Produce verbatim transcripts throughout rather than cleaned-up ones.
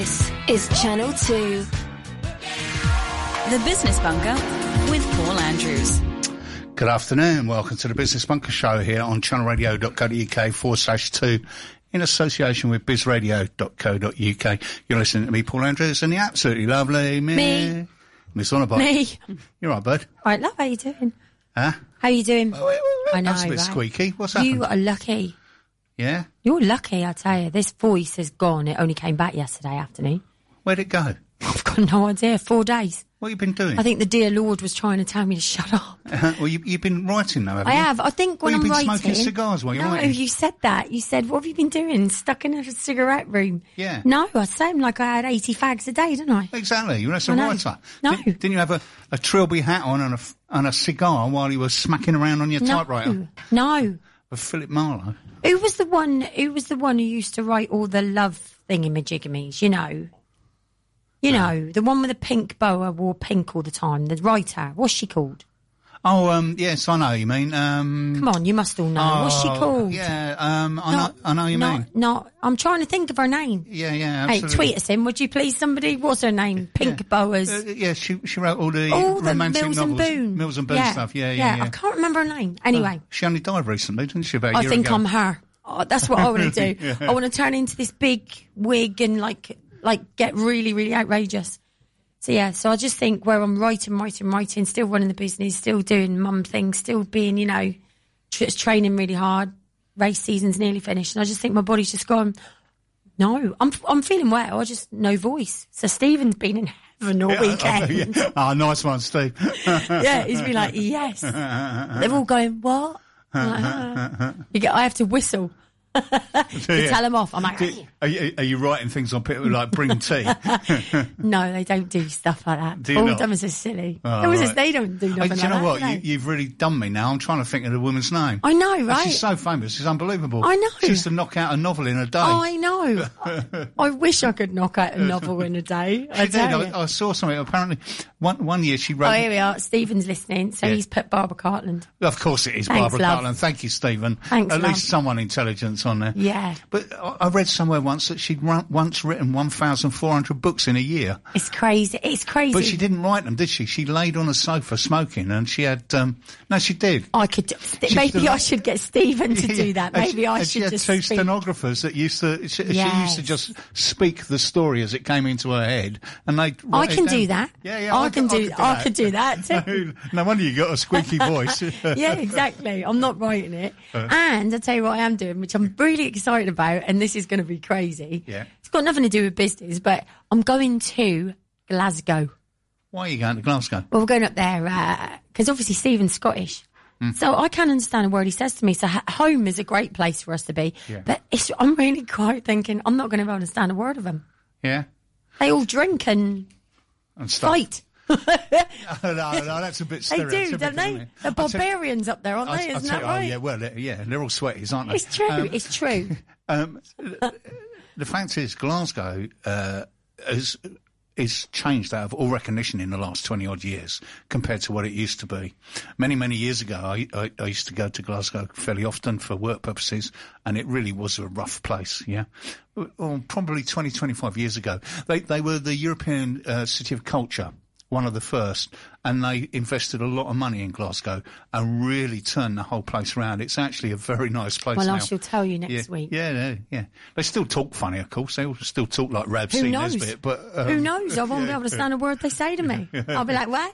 This is Channel two. The Business Bunker with Paul Andrews. Good afternoon. Welcome to the Business Bunker Show here on channelradio.co.uk forward slash two in association with bizradio dot co dot uk. You're listening to me, Paul Andrews, and the absolutely lovely me. Me. Miss Honorbite. Me. You're right, bud. All right, love, how you doing? Huh? How you doing? Oh, wait, wait, wait. I know, That's a bit right? squeaky. What's happened? You are lucky. Yeah? You're lucky, I tell you. This voice is gone. It only came back yesterday afternoon. Where'd it go? I've got no idea. Four days. What have you been doing? I think the dear Lord was trying to tell me to shut up. Uh, well, you, you've been writing though, haven't I you? have. I think when well, I'm you've been writing... smoking cigars while you're no, writing. you said that. You said, what have you been doing? Stuck in a cigarette room? Yeah. No, I sound like I had eighty fags a day, didn't I? Exactly. You're a I know. writer. No. Didn't, didn't you have a, a trilby hat on and a, f- and a cigar while you were smacking around on your No. typewriter? No. With Philip Marlowe? Who was the one? Who was the one who used to write all the love thingamajiggamies? You know, you know, the one with the pink boa, wore pink all the time. The writer, what's she called? Oh, um, yes, I know who you mean. Um, Come on, you must all know. oh, what's she called? Yeah, um, I Not- know, I know who you not, mean. Not. I'm trying to think of her name. Yeah, yeah, Hey, absolutely. tweet us in, would you please? Somebody, what's her name? Pink Yeah. boas. Uh, yeah, she she wrote all the all the romantic Mills novels, and Boone. Mills and Boone yeah. stuff. Yeah, yeah, yeah. I can't remember her name. Anyway, Oh, she only died recently, didn't she? About a I year think ago. I'm her. Oh, that's what I want to do. Yeah. I want to turn into this big wig and like, like get really, really outrageous. So yeah, so I just think where I'm writing, writing, writing, still running the business, still doing mum things, still being, you know, tra- training really hard. Race season's nearly finished, and I just think my body's just gone. No, I'm I'm feeling well. I just no voice. So Stephen's been in heaven all Yeah, weekend. yeah. Oh, nice one, Steve. Yeah, he's been like, yes. They're all going, what? I'm like, "Ah." You get, I have to whistle to Yeah. tell them off. I'm like, Do- Are you, are you writing things on people like bring tea? no, they don't do stuff like that. Do you All not? them is just silly. Oh, It was right. just, they don't do Hey, nothing do you know like what? that. You, do they? you've really done me now. I'm trying to think of the woman's name. I know, And right? She's so famous. She's unbelievable. I know. She used to knock out a novel in a day. Oh, I know. I, I wish I could knock out a novel in a day. I She did. tell you. I, I saw something. Apparently, one one year she wrote. Oh, here we are. Stephen's listening, so Yeah. he's put Barbara Cartland. Of course, it is Thanks, Barbara love. Cartland. Thank you, Stephen. Thanks, At love. least someone intelligence on there. Yeah. But I I read somewhere once that she'd run, once written one thousand four hundred books in a year. It's crazy. It's crazy. But she didn't write them, did she? She laid on a sofa smoking, and she had. Um, no, she did. I could. do- She Maybe still- I should get Stephen to Yeah, do that. and Maybe she, I and should she had just two speak. stenographers that used to. She, she Yes. used to just speak the story as it came into her head, and they. I can do that. Yeah, yeah. I can do. I that. could do that too. No wonder you got a squeaky voice. Yeah, exactly. I'm not writing it. Uh. And I'll tell you what I am doing, which I'm really excited about, and this is going to be crazy. Yeah. It's got nothing to do with business, but I'm going to Glasgow. Why are you going to Glasgow? Well, we're going up there because obviously Stephen's Scottish. Hmm. So I can't understand a word he says to me. So h- home is a great place for us to be. Yeah. But it's, I'm really quite thinking I'm not going to be able to understand a word of them. Yeah, They all drink and and stuff. fight. no, no, no, that's a bit They stereotypical. do, don't isn't they? it? The I'll tell- barbarians up there, aren't I'll- they? I'll Isn't tell that you- right? Oh, yeah, well, they're- yeah, they're all sweaties, aren't they? It's true. Um, It's true. Um, the fact is, Glasgow uh, has is changed out of all recognition in the last twenty odd years compared to what it used to be. Many, many years ago, I, I, I used to go to Glasgow fairly often for work purposes, and it really was a rough place. Yeah, well, probably twenty, twenty-five years ago, they they were the European uh, City of Culture. One of the first, and they invested a lot of money in Glasgow and really turned the whole place around. It's actually a very nice place Well, now. I shall tell you next yeah, week. Yeah, yeah, yeah. They still talk funny, of course. They all still talk like Rab Who C. knows? Nesbitt, but um, Who knows? I won't be able to understand a word they say to me. I'll be like, what?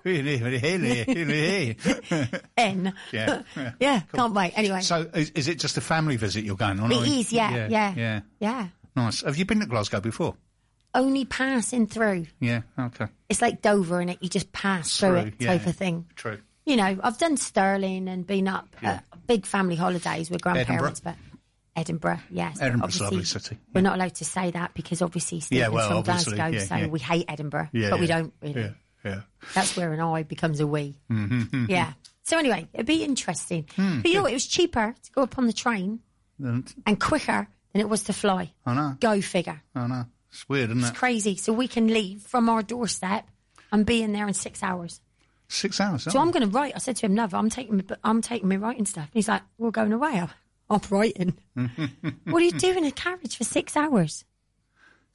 N. Yeah, yeah. Yeah, can't wait. Anyway, So, is, is it just a family visit you're going on? it or- is, yeah, yeah, yeah, yeah. yeah. Nice. Have you been to Glasgow before? Only passing through. Yeah. Okay. It's like Dover, and it you just pass through, Through, it, yeah. type of thing. True. You know, I've done Stirling and been up Yeah. uh, big family holidays with grandparents, but Edinburgh, yes. but Edinburgh's a obviously lovely city. We're not allowed to say that because obviously Stephen's Yeah, well, from obviously, Glasgow, yeah, so yeah. we hate Edinburgh, Yeah, but we yeah. don't really. Yeah. Yeah. That's where an I becomes a we. Mm-hmm. Yeah. So anyway, it'd be interesting. Hmm, but you know what? It was cheaper to go up on the train And, and quicker than it was to fly. I know. Go figure. I know. It's weird, isn't it? It's crazy. So we can leave from our doorstep and be in there in six hours. Six hours. So I'm going to write. I said to him, "Love, I'm taking, me- I'm taking me writing stuff." And he's like, "We're going away." I'm, I'm writing. What do you do in a carriage for six hours?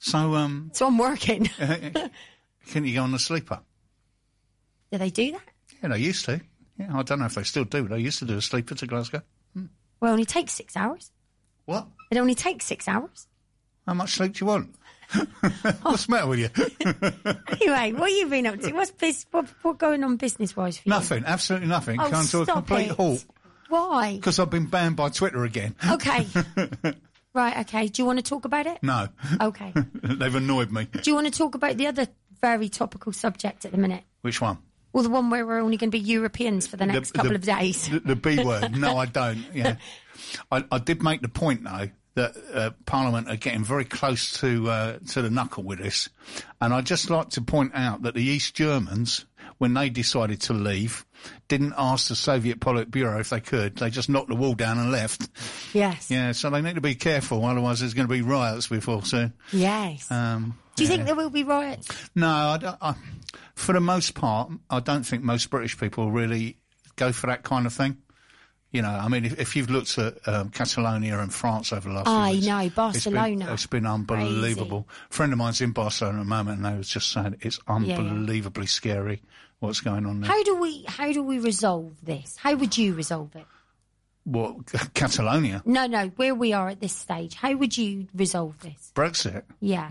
So, um... So I'm working. Can you go on a sleeper? Do they do that? Yeah, they used to. Yeah, I don't know if they still do. They used to do a sleeper to Glasgow. Hmm. Well, it only takes six hours. What? It only takes six hours. How much sleep do you want? What's the matter with you? Anyway, what have you been up to? What's bus- what, what going on business-wise for you? Nothing, absolutely nothing. Oh, Come to a stop complete it. halt. Why? Because I've been banned by Twitter again. Okay. Right, okay. Do you want to talk about it? No. Okay. They've annoyed me. Do you want to talk about the other very topical subject at the minute? Which one? Well, the one where we're only going to be Europeans for the next The- couple the- of days. The, the B word. No, I don't. Yeah. I, I did make the point, though, that uh, Parliament are getting very close to uh, to the knuckle with this. And I'd just like to point out that the East Germans, when they decided to leave, didn't ask the Soviet Politburo if they could. They just knocked the wall down and left. Yes. Yeah, so they need to be careful, otherwise there's going to be riots before soon. Yes. Um, Do you yeah. think there will be riots? No, I don't, I, for the most part, I don't think most British people really go for that kind of thing. You know, I mean, if, if you've looked at um, Catalonia and France over the last few I weeks, know, it's Barcelona. been, it's been unbelievable. A friend of mine's in Barcelona at the moment, and they was just saying it's unbelievably scary what's going on there. How do we how do we resolve this? How would you resolve it? What, Catalonia? No, no, where we are at this stage, how would you resolve this? Brexit? Yeah.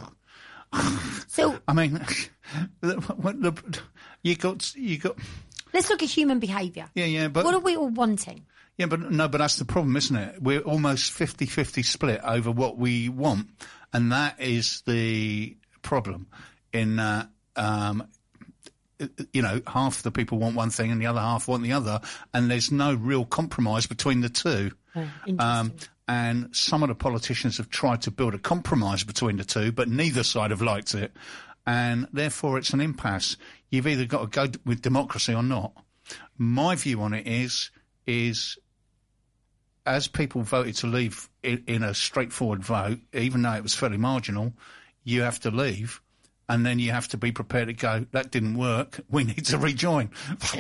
So I mean, the, the, you got, you got, let's look at human behaviour. yeah, yeah, but What are we all wanting? Yeah, but no, but that's the problem, isn't it? We're almost fifty-fifty split over what we want, and that is the problem. In uh, um, you know, half the people want one thing and the other half want the other, and there's no real compromise between the two. Oh, interesting. Um, and some of the politicians have tried to build a compromise between the two, but neither side have liked it, and therefore it's an impasse. You've either got to go with democracy or not. My view on it is is. As people voted to leave in, in a straightforward vote, even though it was fairly marginal, you have to leave, and then you have to be prepared to go, that didn't work, we need to rejoin.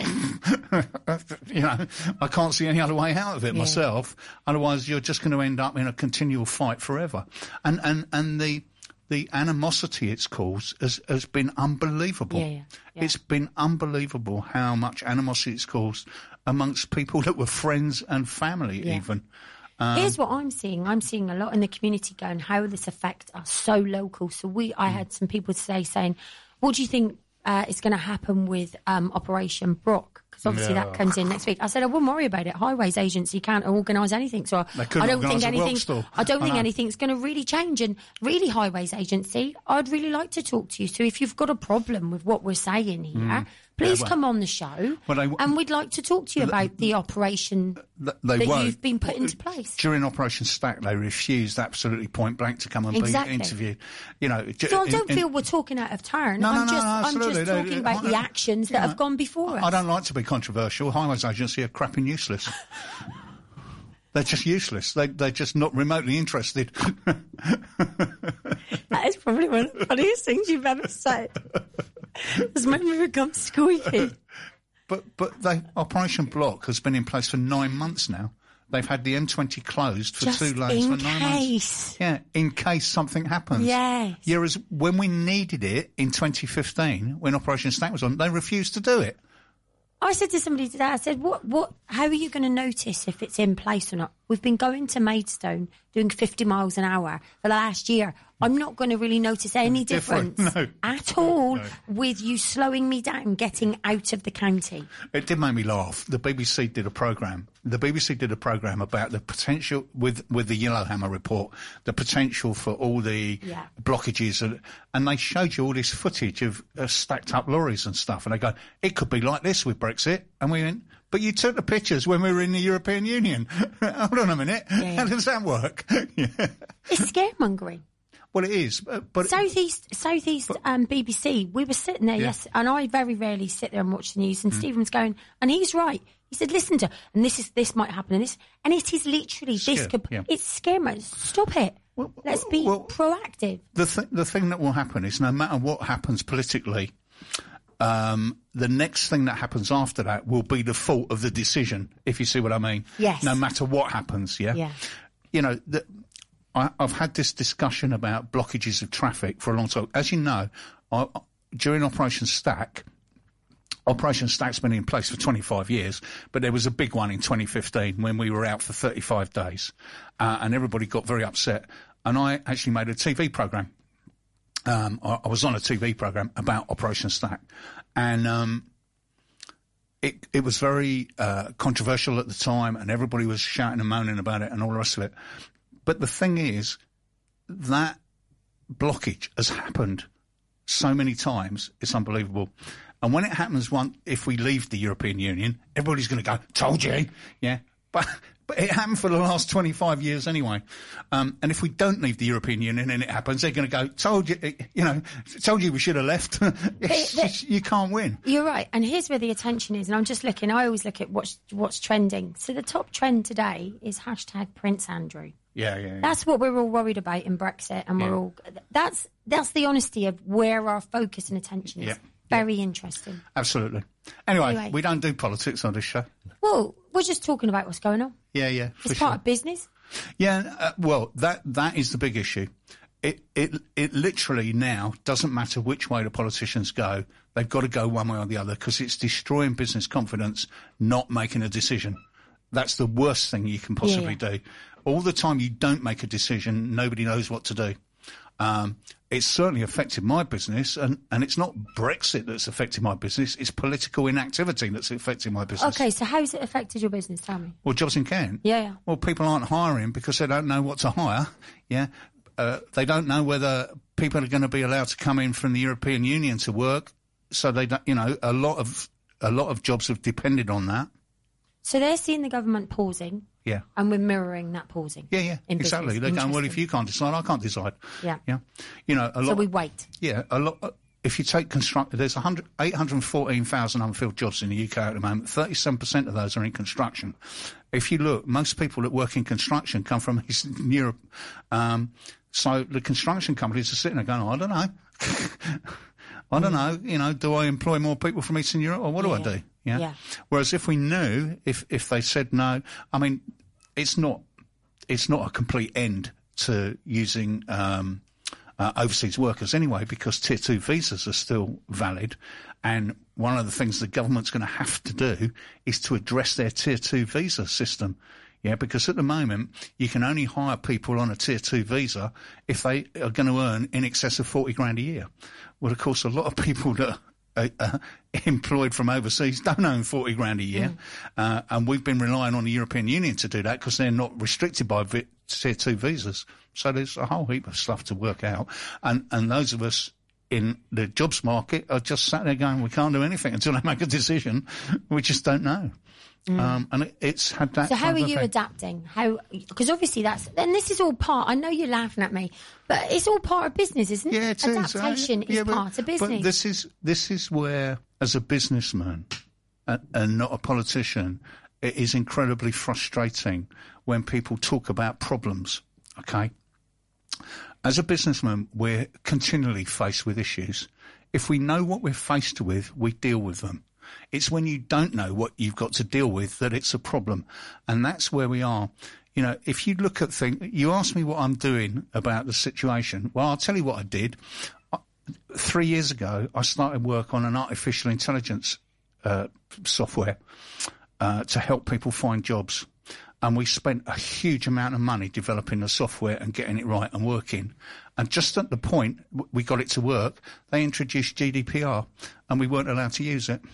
You know, I can't see any other way out of it Yeah. myself. Otherwise, you're just going to end up in a continual fight forever. And and, and the the animosity it's caused has, has been unbelievable. Yeah, yeah, yeah. It's been unbelievable how much animosity it's caused amongst people that were friends and family, Yeah. even. Here's what I'm seeing. I'm seeing a lot in the community going, how will this affect us so local? So we, I had some people today saying, what do you think uh, is going to happen with um, Operation Brock? Because obviously Yeah. that comes in next week. I said, I wouldn't worry about it. Highways Agency can't organise anything. So They I couldn't don't think organise a anything, rock store. I don't I think know. anything's going to really change. And really, Highways Agency, I'd really like to talk to you. So if you've got a problem with what we're saying here, please Yeah, well- come on the show. Well, they- and we'd like to talk to you about the operation Th- They that won't. you've been put into place. During Operation Stack, they refused absolutely point blank to come and Exactly. be interviewed. You know, ju- So I in- don't in- feel we're talking out of turn. No, no, I'm no, just, no, I'm absolutely. just No, talking no, about no, the actions that you know, have gone before us. I don't like to be controversial. Highways Agency are crap and useless. They're just useless. They, they're just not remotely interested. That is probably one of the funniest things you've ever said. It's made me become squeaky. But but they, Operation Block has been in place for nine months now. They've had the M twenty closed for Just two lanes in for nine case. months. Yeah, in case something happens. Yes. Whereas when we needed it in twenty fifteen, when Operation Stack was on, they refused to do it. I said to somebody today, I said, "What? What? How are you going to notice if it's in place or not? We've been going to Maidstone doing fifty miles an hour for the last year. I'm not going to really notice any Different, difference no. at all No. with you slowing me down, getting out of the county." It did make me laugh. The B B C did a programme. The B B C did a programme about the potential, with, with the Yellowhammer report, the potential for all the Yeah. blockages. And, and they showed you all this footage of uh, stacked up lorries and stuff. And they go, it could be like this with Brexit. And we went, but you took the pictures when we were in the European Union. Hold on a minute. Yeah. How does that work? Yeah. It's scaremongering. Well, it is. But, but Southeast, Southeast, um, B B C. We were sitting there, Yeah. yes, and I very rarely sit there and watch the news. And Mm. Stephen was going, and he's right. He said, "Listen to, and this is this might happen, and this, and it is literally this. Scare, Could, yeah. It's scary. Stop it. Well, Let's be well- proactive." the th- the thing that will happen is no matter what happens politically, um, the next thing that happens after that will be the fault of the decision, if you see what I mean. Yes. No matter what happens, yeah? Yeah. You know, the, I, I've had this discussion about blockages of traffic for a long time. As you know, I, during Operation Stack, Operation Stack's been in place for twenty-five years, but there was a big one in twenty fifteen when we were out for thirty-five days, uh, and everybody got very upset. And I actually made a T V programme. Um, I, I was on a T V programme about Operation Stack, and um, it, it was very uh, controversial at the time, and everybody was shouting and moaning about it and all the rest of it. But the thing is, that blockage has happened so many times, it's unbelievable. And when it happens one, if we leave the European Union, everybody's going to go, told you, yeah. But, but it happened for the last twenty-five years anyway. Um, and if we don't leave the European Union and it happens, they're going to go, told you, you know, told you we should have left. It's just, you can't win. You're right. And here's where the attention is. And I'm just looking, I always look at what's, what's trending. So the top trend today is hashtag Prince Andrew. Yeah, yeah, yeah. That's what we're all worried about in Brexit. And we're yeah. all, that's, that's the honesty of where our focus and attention is. Yeah. Very yeah. interesting. Absolutely. Anyway, anyway, we don't do politics on this show. Well, we're just talking about what's going on. Yeah, yeah. It's sure. part of business. Yeah, uh, well, that that is the big issue. It it it literally now doesn't matter which way the politicians go. They've got to go one way or the other because it's destroying business confidence, not making a decision. That's the worst thing you can possibly yeah, yeah. do. All the time you don't make a decision, nobody knows what to do. Um, it's certainly affected my business, and, and it's not Brexit that's affected my business, it's political inactivity that's affecting my business. Okay, so how's it affected your business? Tell me. Well, jobs in Kent? Yeah, yeah. Well, people aren't hiring because they don't know what to hire, yeah. Uh, they don't know whether people are going to be allowed to come in from the European Union to work, so they don't, you know, a lot of, a lot of jobs have depended on that. So they're seeing the government pausing. Yeah. And we're mirroring that pausing. Yeah, yeah, exactly. Business. They're going, well, if you can't decide, I can't decide. Yeah. Yeah. You know, a lot. So we wait. Yeah, a lot. If you take construct, there's one hundred, eight hundred fourteen thousand unfilled jobs in the U K at the moment. thirty-seven percent of those are in construction. If you look, most people that work in construction come from Eastern Europe. Um, so the construction companies are sitting there going, oh, I don't know. I don't know, you know, do I employ more people from Eastern Europe or what yeah. do I do? Yeah? yeah. Whereas if we knew, if, if they said no, I mean, it's not, it's not a complete end to using, um, uh, overseas workers anyway, because tier two visas are still valid. And one of the things the government's going to have to do is to address their tier two visa system. Yeah, because at the moment, you can only hire people on a tier two visa if they are going to earn in excess of forty grand a year. Well, of course, a lot of people that are uh, employed from overseas don't earn forty grand a year. Mm. Uh, and we've been relying on the European Union to do that because they're not restricted by vi- tier two visas. So there's a whole heap of stuff to work out. And, and those of us in the jobs market are just sat there going, we can't do anything until they make a decision. We just don't know. Mm. Um, and it, it's had that. So how are you effect. adapting? How, because obviously that's, and this is all part, I know you're laughing at me, but it's all part of business, isn't yeah, it? it Adaptation is, is yeah, but, part of business. But this is, this is where, as a businessman and, and not a politician, it is incredibly frustrating when people talk about problems, okay? As a businessman, we're continually faced with issues. If we know what we're faced with, we deal with them. It's when you don't know what you've got to deal with that it's a problem. And that's where we are. You know, if you look at things, you ask me what I'm doing about the situation. Well, I'll tell you what I did. Three years ago, I started work on an artificial intelligence uh, software uh, to help people find jobs. And we spent a huge amount of money developing the software and getting it right and working. And just at the point we got it to work, they introduced G D P R and we weren't allowed to use it.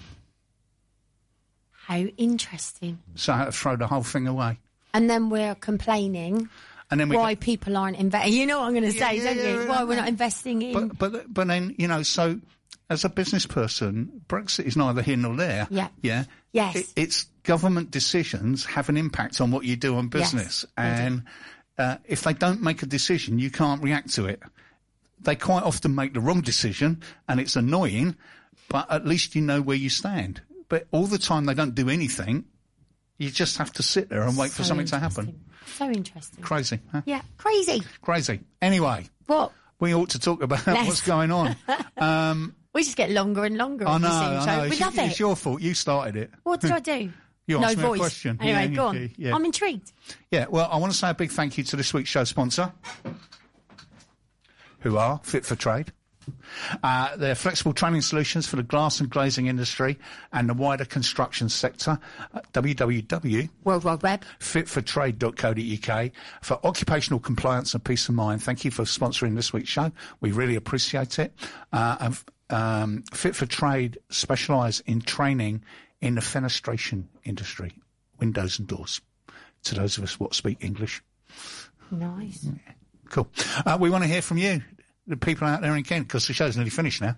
How interesting. So I had to throw the whole thing away. And then we're complaining and then we why go, people aren't investing. You know what I'm going to say, yeah, don't yeah, you? yeah, Why yeah. we're not investing in... But, but, but then, you know, so as a business person, Brexit is neither here nor there. Yeah. Yeah. Yes. It, it's government decisions have an impact on what you do on business. Yes, and uh, if they don't make a decision, you can't react to it. They quite often make the wrong decision and it's annoying, but at least you know where you stand. But all the time they don't do anything, you just have to sit there and wait so for something to happen. So interesting. Crazy, huh? Yeah, crazy. Crazy. Anyway. What? We ought to talk about Less. what's going on. Um, we just get longer and longer. I on know, this I know. intro. We It's, love it's it. your fault. You started it. What did I do? You no asked me voice. a question. Anyway, yeah, go on. yeah, yeah. I'm intrigued. Yeah, well, I want to say a big thank you to this week's show sponsor, who are Fit for Trade. Uh, they're flexible training solutions for the glass and glazing industry and the wider construction sector. Uh, w w w World Wide Web. fit for trade dot co dot u k for occupational compliance and peace of mind. Thank you for sponsoring this week's show. We really appreciate it. Uh, and, um, Fit for Trade specialise in training in the fenestration industry, windows and doors, to those of us what speak English. Nice. Cool. Uh, we want to hear from you, the people out there in Kent, because the show's nearly finished now.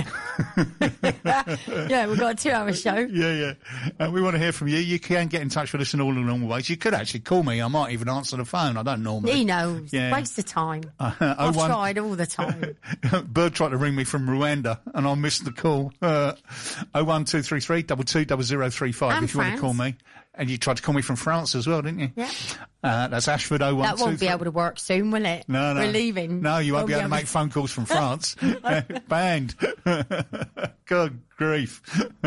Yeah, we've got a two-hour show. Yeah, yeah. Uh, we want to hear from you. You can get in touch with us in all the normal ways. You could actually call me. I might even answer the phone. I don't normally. He knows. Yeah. Waste of time. Uh, I've oh one tried all the time. Bird tried to ring me from Rwanda, and I missed the call. Uh, oh one two three three double two double zero three five. And if you want to France. call me. And you tried to call me from France as well, didn't you? Yeah. Uh, that's Ashford oh one two three. That won't be able to work soon, will it? No, no. We're leaving. No, you won't be able to make to... phone calls from France. Banned. Good grief.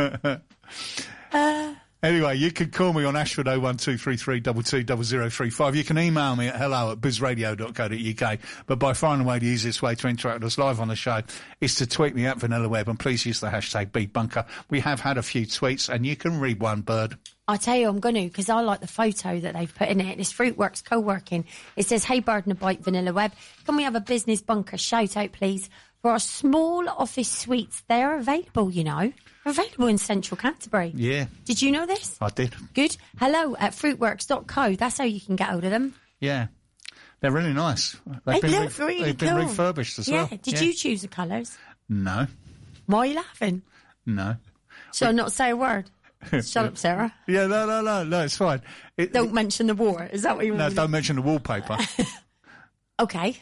Uh, Anyway, you can call me on Ashford oh one two three three double two double zero three five. You can email me at hello at bizradio dot co dot u k. But by far and away the easiest way to interact with us live on the show is to tweet me at Vanilla Web, and please use the hashtag BeatBunker. We have had a few tweets, and you can read one, Bird. I tell you, I'm going to, because I like the photo that they've put in it. It's Fruitworks Co-working. It says, hey, Bird and a Bite, Vanilla Web. Can we have a business bunker shout out, please? For our small office suites, they're available, you know. They're available in central Canterbury. Yeah. Did you know this? I did. Good. Hello at fruitworks dot co. That's how you can get hold of them. Yeah. They're really nice. They've They been, look re- really they've been cool. refurbished as yeah. well. Did you choose the colours? No. Why are you laughing? No. Shall I not say a word? Shut up, Sarah. Yeah, no, no, no, no, it's fine. It, Don't mention the war. Is that what you No, want? don't mention the wallpaper. Okay.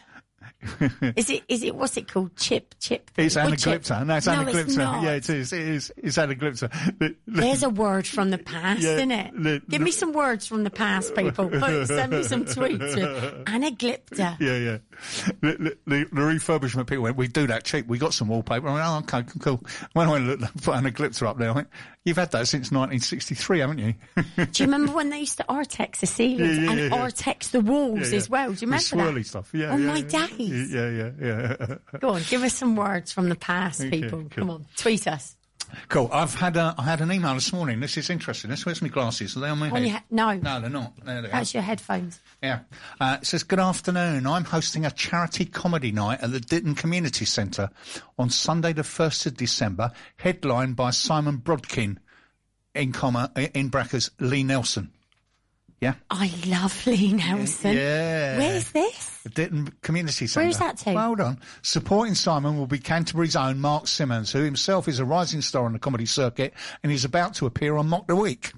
Is it? Is it? What's it called? Chip, chip. It's Wood chip? anaglypta. No, it's no, anaglypta. It's not. Yeah, it is. It is. It's anaglypta. The- the- There's a word from the past, Yeah, isn't it? the- Give me some words from the past, people. Put, send me some tweets. Anaglypta. Yeah, yeah. The, the, the, the refurbishment people went, we do that cheap. We got some wallpaper. I went, oh, okay, cool. When I looked, put anaglypta up there, I went, you've had that since nineteen sixty-three, haven't you? Do you remember when they used to Artex the ceilings Yeah, yeah, and yeah, yeah. Artex the walls Yeah, yeah. as well? Do you remember the swirly that? stuff. Yeah. Oh, yeah, my yeah. days. Yeah, yeah, yeah. Go on, give us some words from the past, Okay, people. cool. Come on, tweet us. Cool. I've had a, I had an email this morning. This is interesting. This where's my glasses? Are they on my On head? your he- no. No, they're not. There they are. That's your headphones. Yeah. Uh, it says, good afternoon. I'm hosting a charity comedy night at the Ditton Community Centre on Sunday the first of December, headlined by Simon Brodkin, in comma, in brackets, Lee Nelson. Yeah? I love Lee Nelson. Yeah. Where's this? The Ditton Community Centre. Where's that to? Well, hold on. Supporting Simon will be Canterbury's own Mark Simmons, who himself is a rising star on the comedy circuit and is about to appear on Mock the Week.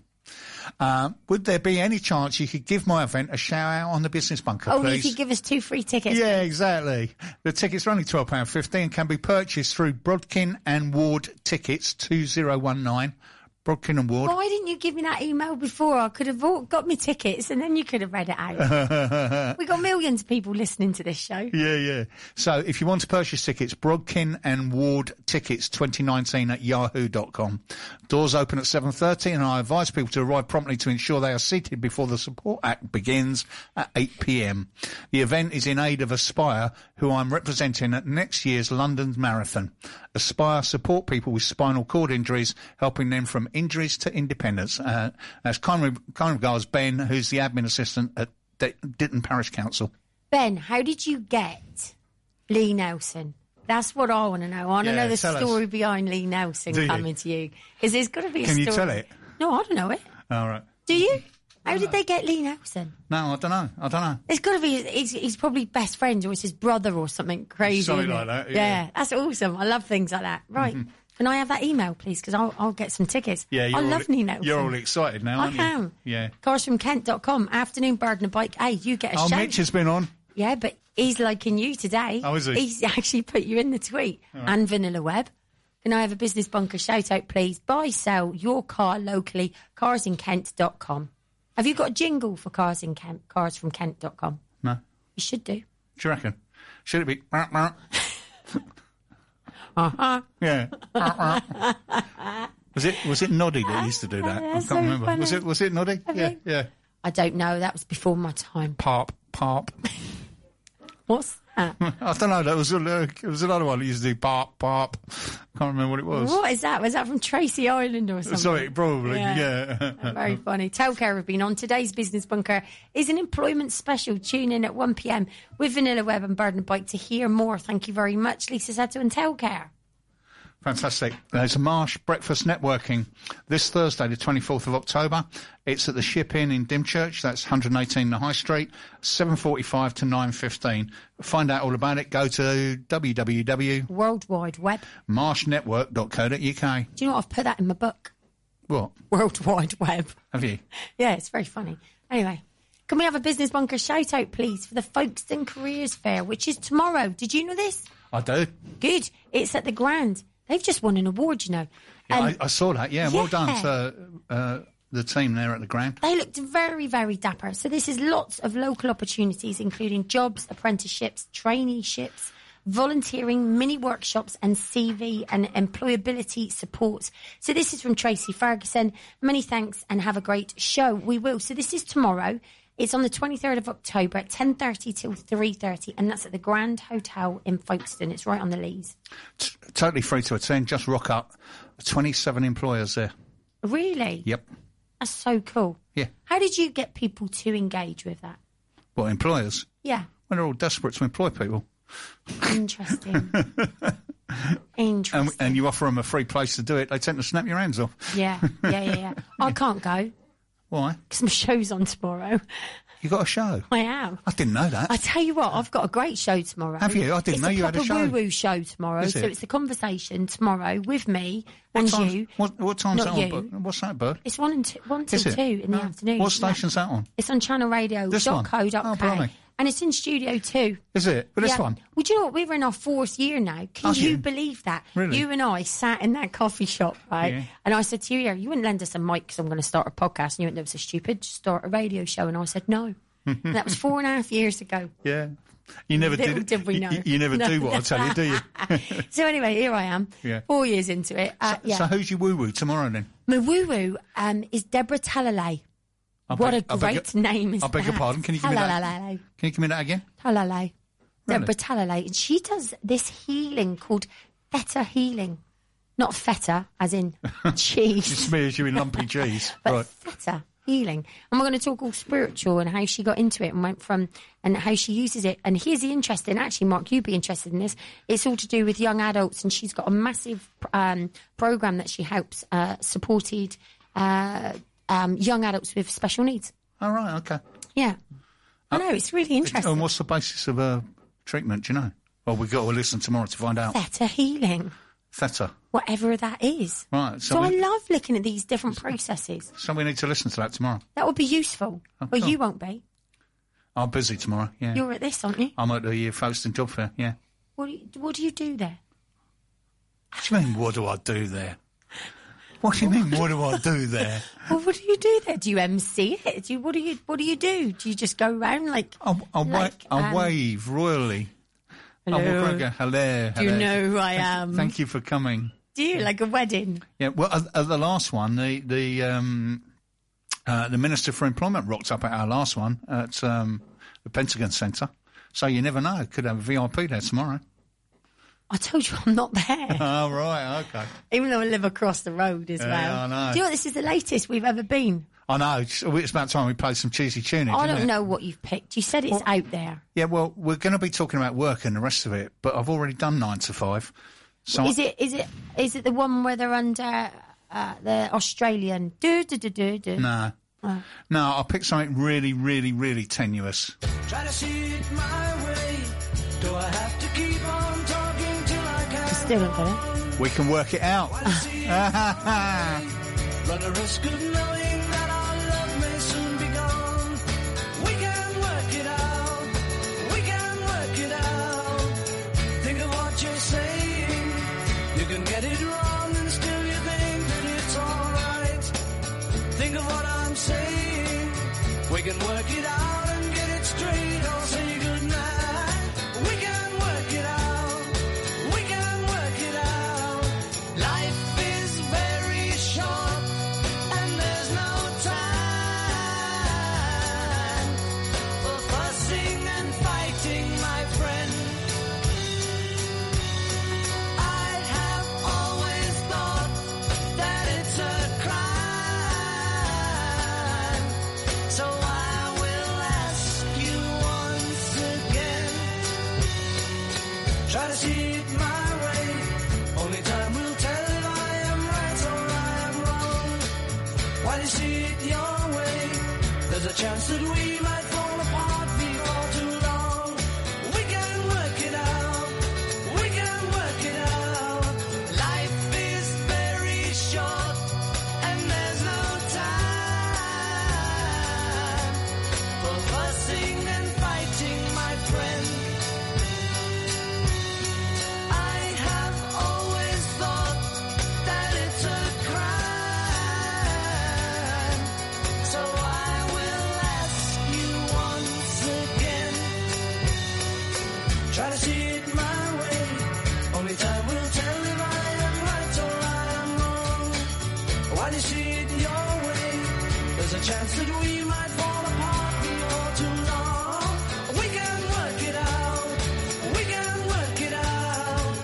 Um, would there be any chance you could give my event a shout out on the Business Bunker, Only please? if you give us two free tickets. Yeah, exactly. The tickets are only twelve pounds fifty and can be purchased through Brodkin and Ward Tickets two zero one nine. Brodkin and Ward. Why didn't you give me that email before? I could have all got me tickets and then you could have read it out. We got millions of people listening to this show. Yeah, yeah. So if you want to purchase tickets, Brodkin and Ward Tickets twenty nineteen at yahoo dot com. Doors open at seven thirty and I advise people to arrive promptly to ensure they are seated before the support act begins at eight p m. The event is in aid of Aspire, who I'm representing at next year's London Marathon. Aspire support people with spinal cord injuries, helping them from injuries to independence. Uh, that's kind of, kind regards Ben, who's the admin assistant at D- Ditton Parish Council. Ben, how did you get Lee Nelson? That's what I want to know. I want to Yeah, know the tell us. story behind Lee Nelson Do you? coming to you. Because there's got to be a Can story. you tell it? No, I don't know it. All right. Do you? How did they get Lee Nelson? No, I don't know. I don't know. There's got to be, he's, he's probably best friends or it's his brother or something crazy. Something isn't like it? that, yeah. that's awesome. I love things like that. Right. Mm-hmm. Can I have that email, please? Because I'll, I'll get some tickets. Yeah, you're I all, love Lee Nelson. You're all excited now, I aren't you? am. Yeah. cars from kent dot com. Afternoon Bird and a Bike. Hey, you get a Oh, shout. Mitch has been on. Yeah, but he's liking you today. Oh, is he? He's actually put you in the tweet. Right. And Vanilla Web. Can I have a business bunker shout out, please? Buy, sell your car locally. cars in kent dot com. Have you got a jingle for Cars in Kent? cars from kent dot com. No. You should do. Do you reckon? Should it be? Uh-huh. Yeah. Was it was it Noddy that used to do that? I can't so remember. funny. Was it was it Noddy? I Yeah, think. yeah. I don't know. That was before my time. Pop, pop. What's that? I don't know. That was a, it was another one that used to do pop, pop. Can't remember what it was. What is that? Was that from Tracy Island or something? Sorry, probably. Yeah. Yeah. Very funny. Telcare have been on. Today's Business Bunker is an employment special. Tune in at one p.m. with Vanilla Web and Bird and Bike to hear more. Thank you very much, Lisa Sato and Telcare. Fantastic. There's a Marsh Breakfast Networking this Thursday, the twenty-fourth of October. It's at the Ship Inn in Dymchurch. That's one hundred eighteen the High Street, seven forty-five to nine fifteen. Find out all about it. Go to w w w dot World Wide Web. marsh network dot co dot u k. Do you know what? I've put that in my book. What? World Wide Web. Have you? Yeah, it's very funny. Anyway, can we have a Business Bunker shout out, please, for the Folkestone Careers Fair, which is tomorrow. Did you know this? I do. Good. It's at the Grand. They've just won an award, you know. Yeah, Um, I, I saw that. Yeah, well yeah. done to uh, the team there at the Grand. They looked very, very dapper. So this is lots of local opportunities, including jobs, apprenticeships, traineeships, volunteering, mini workshops, and C V and employability support. So this is from Tracy Ferguson. Many thanks and have a great show. We will. So this is tomorrow. It's on the twenty-third of October at ten thirty till three thirty, and that's at the Grand Hotel in Folkestone. It's right on the Lees. T- totally free to attend. Just rock up. twenty-seven employers there. Really? Yep. That's so cool. Yeah. How did you get people to engage with that? What, employers? Yeah. Well, they're all desperate to employ people. Interesting. And, Interesting. and you offer them a free place to do it, they tend to snap your hands off. Yeah, yeah, yeah, yeah. I can't go Why? because my show's on tomorrow. You got a show? I am. I didn't know that. I tell you what, I've got a great show tomorrow. Have you? I didn't it's know you had a proper show. woo-woo show tomorrow. Is So it? it's the conversation tomorrow with me What and time's- you. What, what time's Not that you. on? Bud? What's that, Bud? It's one and two, one till Is it? two in the Oh. afternoon. What Yeah. station's that on? It's on channel radio This dot one? co dot Oh, uk. blimey. And it's in Studio two. Is it? But this Yeah. one? Well, do you know what? We were in our fourth year now. Can Oh, you yeah. believe that? Really? You and I sat in that coffee shop, right? Yeah. And I said to you, yeah, you wouldn't lend us a mic because I'm going to start a podcast. And you went, that was so stupid. Just start a radio show. And I said, no. And that was four and a half years ago. Yeah. You never Little did. did we know. You, you never No. do what I tell you, do you? So anyway, here I am. Yeah. Four years into it. Uh, yeah. So who's your woo-woo tomorrow then? My woo-woo um, is Deborah Talalay. I What beg- a I beg great your- name is I beg your that? pardon. Can you give me that? Talalay. Can you give me that again? Talalay. Really? Deborah Talalay. And she does this healing called Theta healing. Not feta, as in She cheese, smears you in lumpy cheese. but Right. theta healing. And we're going to talk all spiritual and how she got into it and went from, and how she uses it. And here's the interesting, actually, Mark, you'd be interested in this. It's all to do with young adults, and she's got a massive um, program that she helps uh, supported uh, um, young adults with special needs. All right, okay. Yeah. I know, it's really interesting. And what's the basis of her treatment, do you know? Well, we've got to listen tomorrow to find out. Theta healing, Theta. whatever that is. Right, so So I we- love looking at these different processes. So we need to listen to that tomorrow. That would be useful. Oh, Well, cool. you won't be. I'm busy tomorrow, yeah. You're at this, aren't you? I'm at the uh, Folkestone Job Fair, yeah. What do you, what do, you do there? What do you mean, what do I do there? What do you mean, what do I do there? Well, what do you do there? Do you M C it? Do you, what do you What do you do? Do you just go around like? I, I, wa- like, I um, wave royally. Hello. I walk around, go, hello, Do you hello. know who I am? Thank you for coming. Do you like a wedding? Yeah, well, at, at the last one, the the um, uh, the Minister for Employment rocked up at our last one at um, the Pentagon Centre. So you never know. Could have a V I P there tomorrow. I told you I'm not there. Oh, right, okay. Even though I live across the road as Yeah, well. I know. Do you know what? This is the latest we've ever been. I know. It's, it's about time we played some cheesy tuning. I isn't don't it? know what you've picked. You said it's out there. Yeah, well, we're going to be talking about work and the rest of it, but I've already done nine to five. So Is it? Is it? Is it the one where they're under uh, the Australian? Do do do do do. No. Oh. No, I picked something really, really, really tenuous. Try to see it my way. Do I have to keep on talking till I can? Still don't get it. We can work it out. Run a risk of knowing that our love may soon be gone. We can work it out. We can work it out. Think of what you're saying. You can get it wrong and still you think that it's alright. Think of what I'm saying. We can work it out and get it straight or say goodnight. We can work it out. We can work it out. Life is very you see it your way? There's a chance that we might fall apart before too long. We can work it out. We can work it out. Life is very short and there's no time for fussing and fighting, my friend. I have always thought that it's a crime, so I will ask you once again. Try to see it my way. Only time will tell if I am right or I am wrong. While you see it your way, there's a chance that we might fall apart before too long. We can work it out. We can work it out.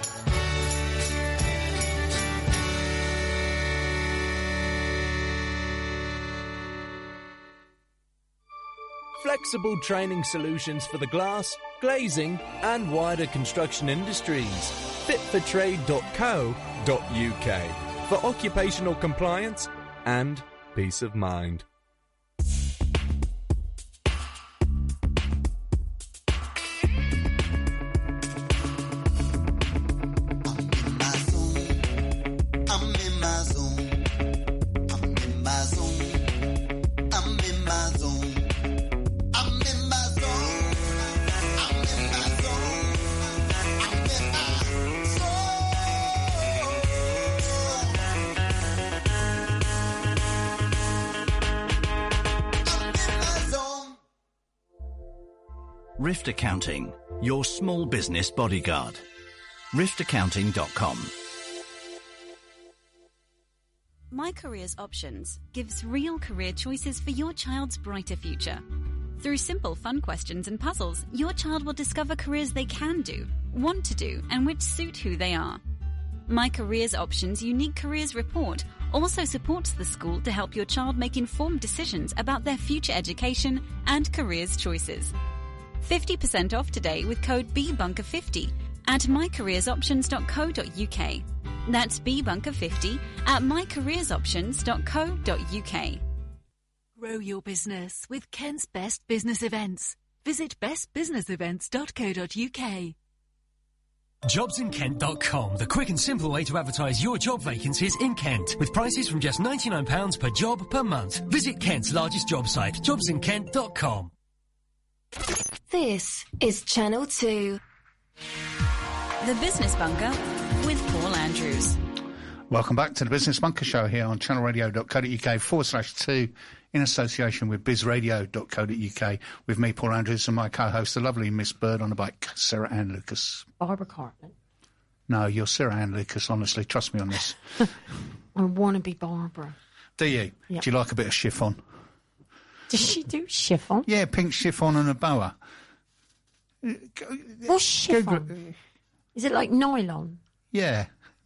Flexible training solutions for the glass, glazing and wider construction industries. fit for trade dot co dot U K for occupational compliance and peace of mind. I'm in my zone. I'm in my zone. I'm in my zone. I'm in my zone. I'm in my zone. I'm in my zone. Rift Accounting, your small business bodyguard. rift accounting dot com. My Careers Options gives real career choices for your child's brighter future. Through simple, fun questions and puzzles, your child will discover careers they can do, want to do, and which suit who they are. My Careers Options unique careers report also supports the school to help your child make informed decisions about their future education and careers choices. fifty percent off today with code B bunker fifty at my careers options dot co dot U K. That's B bunker fifty at my careers options dot co dot U K. Grow your business with Kent's Best Business Events. Visit best business events dot co dot U K. jobs in kent dot com, the quick and simple way to advertise your job vacancies in Kent, with prices from just ninety-nine pounds per job per month. Visit Kent's largest job site, jobs in kent dot com. This is Channel two. The Business Bunker with Paul Andrews. Welcome back to the Business Bunker Show here on channelradio dot co dot U K forward slash two in association with bizradio dot co dot U K with me, Paul Andrews, and my co-host, the lovely Miss Bird on the bike, Sarah Ann Lucas. Barbara Cartman. No, you're Sarah Ann Lucas, honestly. Trust me on this. I want to be Barbara. Do you? Yep. Do you like a bit of chiffon? Does she do chiffon? Yeah, pink chiffon and a boa. What's chiffon? Is it like nylon? Yeah.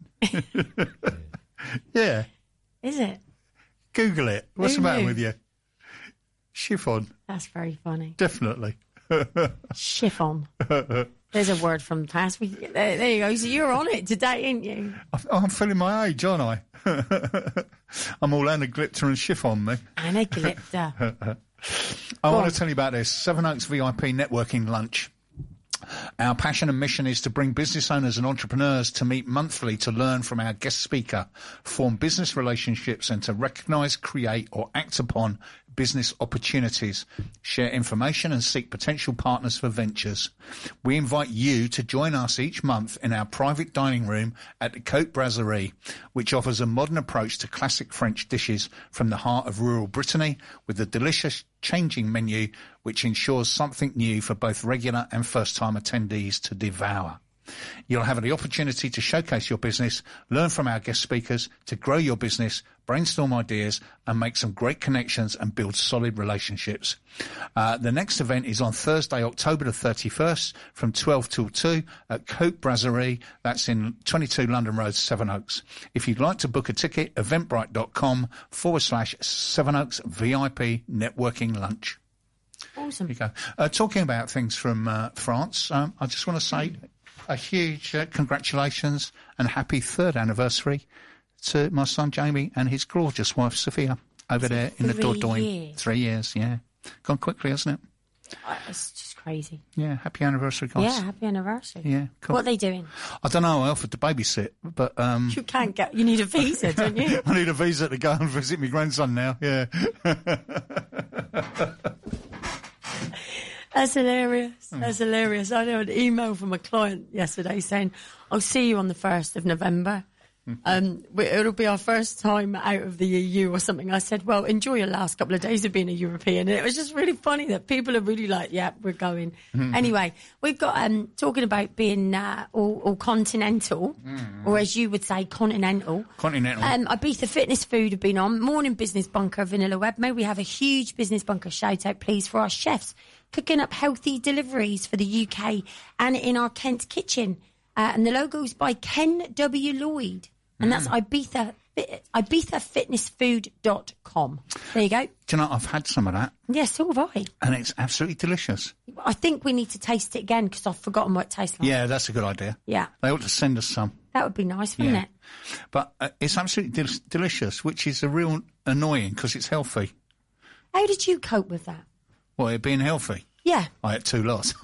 Yeah. Is it? Google it. What's Who the matter knew? with you? Chiffon. That's very funny. Definitely. Chiffon. There's a word from the past. We, there, there you go. So you're on it today, ain't you? I'm feeling my age, aren't I? I'm all anaglypta and chiffon, me. Anaglypta. I want to tell you about this. Seven Oaks V I P networking lunch. Our passion and mission is to bring business owners and entrepreneurs to meet monthly to learn from our guest speaker, form business relationships and to recognise, create or act upon business opportunities, share information and seek potential partners for ventures. We invite you to join us each month in our private dining room at the Cote Brasserie, which offers a modern approach to classic French dishes from the heart of rural Brittany with a delicious changing menu which ensures something new for both regular and first-time attendees to devour. You'll have the opportunity to showcase your business, learn from our guest speakers, to grow your business, brainstorm ideas and make some great connections and build solid relationships. Uh, the next event is on Thursday, October the thirty-first from twelve till two at Cote Brasserie. That's in twenty-two London Road, Sevenoaks. If you'd like to book a ticket, eventbrite.com forward slash Sevenoaks V I P networking lunch. Awesome. There you go. Uh, talking about things from uh, France, um, I just want to say a huge uh, congratulations and happy third anniversary to my son Jamie and his gorgeous wife Sophia. over Is there it in the three Dordogne. years? Three years, yeah. Gone quickly, hasn't it? Oh, it's just crazy. Yeah, happy anniversary, guys. Yeah, happy anniversary. Yeah, cool. What are they doing? I don't know, I offered to babysit, but... Um, You can't get. You need a visa, don't you? I need a visa to go and visit my grandson now, yeah. That's hilarious. That's hilarious. I had an email from a client yesterday saying, I'll see you on the first of November. Um, we- it'll be our first time out of the E U or something. I said, well, enjoy your last couple of days of being a European. And it was just really funny that people are really like, yeah, we're going. Anyway, we've got, um, talking about being uh, all, all continental, or as you would say, continental. Continental. Um, Ibiza Fitness Food have been on. Morning Business Bunker, Vanilla Web. May we have a huge Business Bunker shout out, please, for our chefs cooking up healthy deliveries for the U K and in our Kent kitchen. Uh, and the logo's by Ken W. Lloyd. And that's Ibiza, Ibiza Fitness Food dot com. There you go. Do you know, I've had some of that, Yeah, so have I. and it's absolutely delicious. I think we need to taste it again because I've forgotten what it tastes like. Yeah, that's a good idea. Yeah, They ought to send us some. that would be nice, wouldn't Yeah. it? But uh, it's absolutely del- delicious, which is a real annoying because it's healthy. How did you cope with that? Well, it being healthy. Yeah, I ate two lots.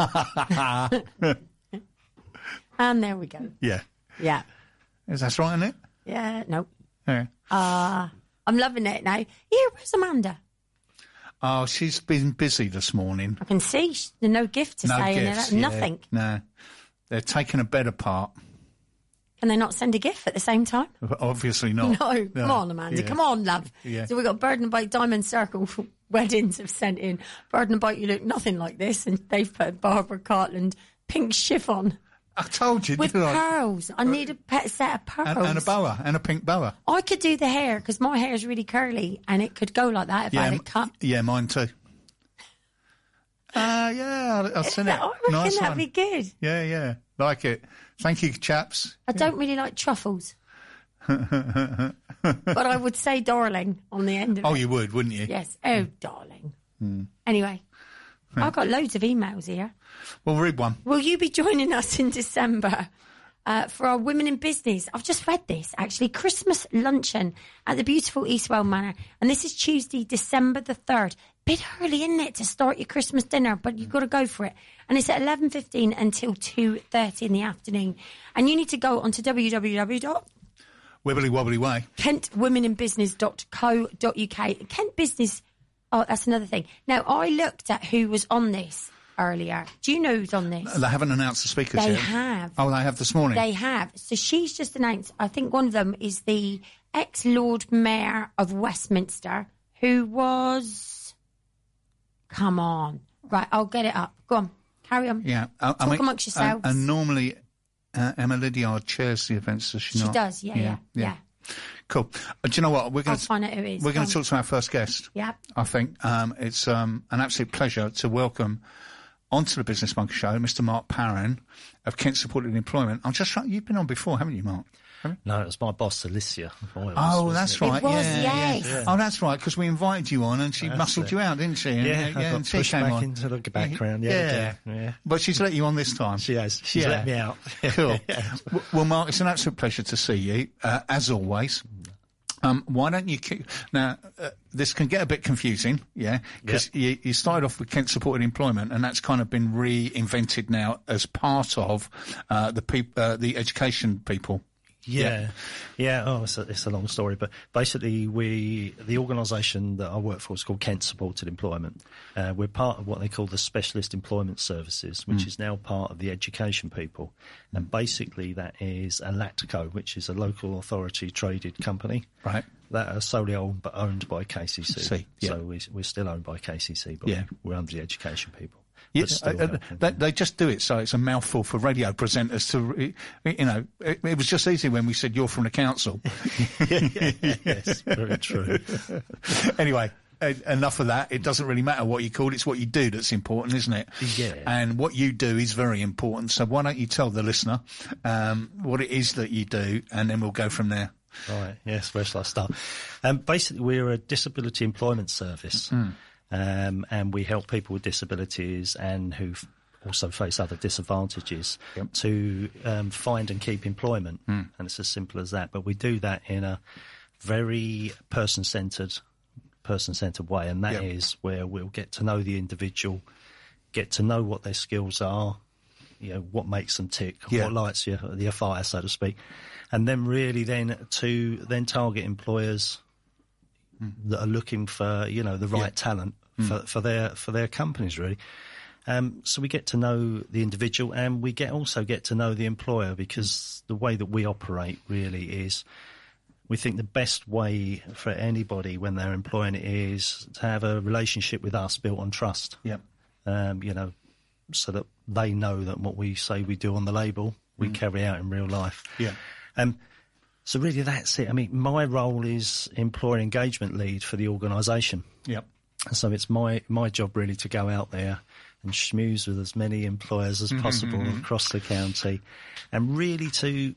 and there we go. yeah. Yeah, Is that right, isn't it? yeah, no. Yeah. Uh, I'm loving it now. Yeah, where's Amanda? Oh, she's been busy this morning. I can see sh- there's no gift to No say in gifts. it. yeah. Nothing. No. They're taking a bed apart. Can they not send a gift at the same time? Obviously not. No, come on, Amanda. Yeah. Come on, love. Yeah. So we've got Bird and Bite Diamond Circle weddings have sent in. Bird and Bite, you look nothing like this. And they've put Barbara Cartland pink chiffon I told you, with didn't I? pearls. I need a pet set of pearls. And, and a boa, and a pink boa. I could do the hair because my hair is really curly and it could go like that if I Yeah, had m- it cut. yeah, mine too. Uh, yeah, I'll, I'll send it. I reckon nice that'd one. be good. Yeah, yeah, like it. Thank you, chaps. I don't really like truffles. But I would say darling on the end of Oh, it. you would, wouldn't you? Yes. Oh, darling. Anyway, I've got loads of emails here. Well, read one. Will you be joining us in December uh, for our Women in Business? I've just read this, actually. Christmas luncheon at the beautiful Eastwell Manor. And this is Tuesday, December the third. Bit early, isn't it, to start your Christmas dinner, but you've got to go for it. And it's at eleven fifteen until two thirty in the afternoon. And you need to go onto w w w dot Wibbly wobbly way. kent women in business dot co dot u k. Kent Business, oh, that's another thing. Now, I looked at who was on this earlier. Do you know who's on this? They haven't announced the speakers They yet. have. Oh, they have this morning. They have. So she's just announced, I think one of them is the ex-Lord Mayor of Westminster, who was... Come on. Right, I'll get it up. Go on, carry on. Yeah. I, I Talk mean, amongst yourselves. And, and normally uh, Emma Lydiard chairs the events, does she, She not? does, yeah, yeah, yeah. Cool. Uh, do you know what? We're I'll going to find out who it is. we're Go going on. to talk to our first guest. Yeah. I think um, it's um, an absolute pleasure to welcome onto the Business Bunker Show Mister Mark Parran of Kent Supported Employment. I'm just trying, you've been on before, haven't you, Mark? No, it was my boss, Alicia. Boyle, Oh, wasn't that's it? right. It was, yeah, yes. yeah. Yeah. Oh, that's right, because we invited you on and she That's muscled it. you out, didn't she? And, Yeah, uh, I got and she pushed came back on. into the background. Yeah, Yeah. yeah, yeah. But she's let you on this time. She has. She's Yeah. let me out. Cool. Yeah. W- Well, Mark, it's an absolute pleasure to see you, uh, as always. Um, why don't you kick... Now, uh, this can get a bit confusing, yeah, because you, you started off with Kent Supported Employment, and that's kind of been reinvented now as part of uh, the peop- uh, the education people. Yeah, yeah. Oh, it's a, it's a long story, but basically, we the organisation that I work for is called Kent Supported Employment. Uh, we're part of what they call the Specialist Employment Services, which is now part of the education people, and basically that is a LATCO, which is a local authority traded company, Right. that are solely owned but owned by K C C. See, yeah. So we, we're still owned by K C C, but Yeah. we're under the education people. Yeah, But still uh, uh, helping. they, they just do it so it's a mouthful for radio presenters to, you know, it, it was just easy when we said you're from the council. Yes, very true. Anyway, uh, enough of that. It doesn't really matter what you call it, it's what you do that's important, isn't it? Yeah. And what you do is very important. So why don't you tell the listener um, what it is that you do, and then we'll go from there. Right, yes, where shall I start? Um, basically, we're a disability employment service, um, and we help people with disabilities and who f- also face other disadvantages to um, find and keep employment. And it's as simple as that. But we do that in a very person-centred person-centred way, and that Yep. is where we'll get to know the individual, get to know what their skills are, you know, what makes them tick, Yeah. what lights your, your fire, so to speak, and then really then to then target employers Mm. that are looking for, you know, the right Yeah. talent Mm. for, for their for their companies, really. Um, so we get to know the individual, and we get also get to know the employer, because the way that we operate really is, we think the best way for anybody when they're employing is to have a relationship with us built on trust. Yep. Um, you know, so that they know that what we say we do on the label, we Mm. carry out in real life. Yeah. Um, so really that's it. I mean, my role is employer engagement lead for the organisation. Yep. So it's my, my job really to go out there and schmooze with as many employers as possible Mhm. across the county, and really to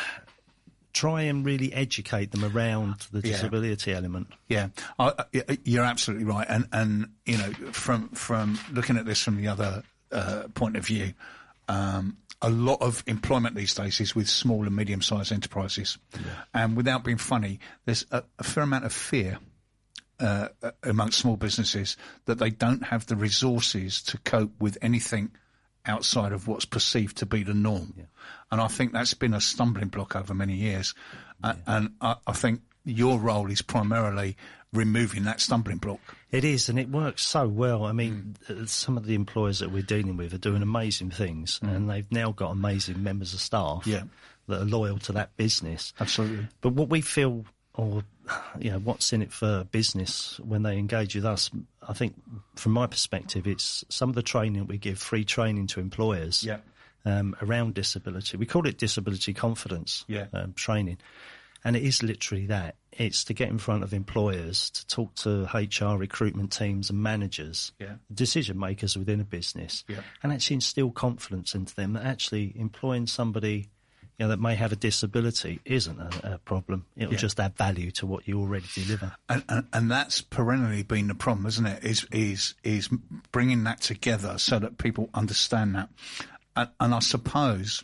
try and really educate them around the Yeah. disability element. Yeah, I, I, you're absolutely right. And, and you know, from from looking at this from the other uh, point of view, um, a lot of employment these days is with small and medium-sized enterprises. And without being funny, there's a, a fair amount of fear uh, amongst small businesses that they don't have the resources to cope with anything outside of what's perceived to be the norm. Yeah. And I think that's been a stumbling block over many years. Uh, and I, I think your role is primarily removing that stumbling block. It is, and it works so well. I mean, mm. some of the employers that we're dealing with are doing amazing things, mm. and they've now got amazing members of staff yeah. that are loyal to that business. Absolutely. But what we feel, or you know, what's in it for business when they engage with us, I think from my perspective, it's some of the training we give, free training to employers yeah. um, around disability. We call it disability confidence yeah. um, training. And it is literally that. It's to get in front of employers, to talk to H R, recruitment teams and managers, yeah. decision makers within a business, yeah. and actually instill confidence into them that actually employing somebody, you know, that may have a disability isn't a, a problem. It'll yeah. just add value to what you already deliver. And, and, and that's perennially been the problem, isn't it? Is is is bringing that together so that people understand that. And, and I suppose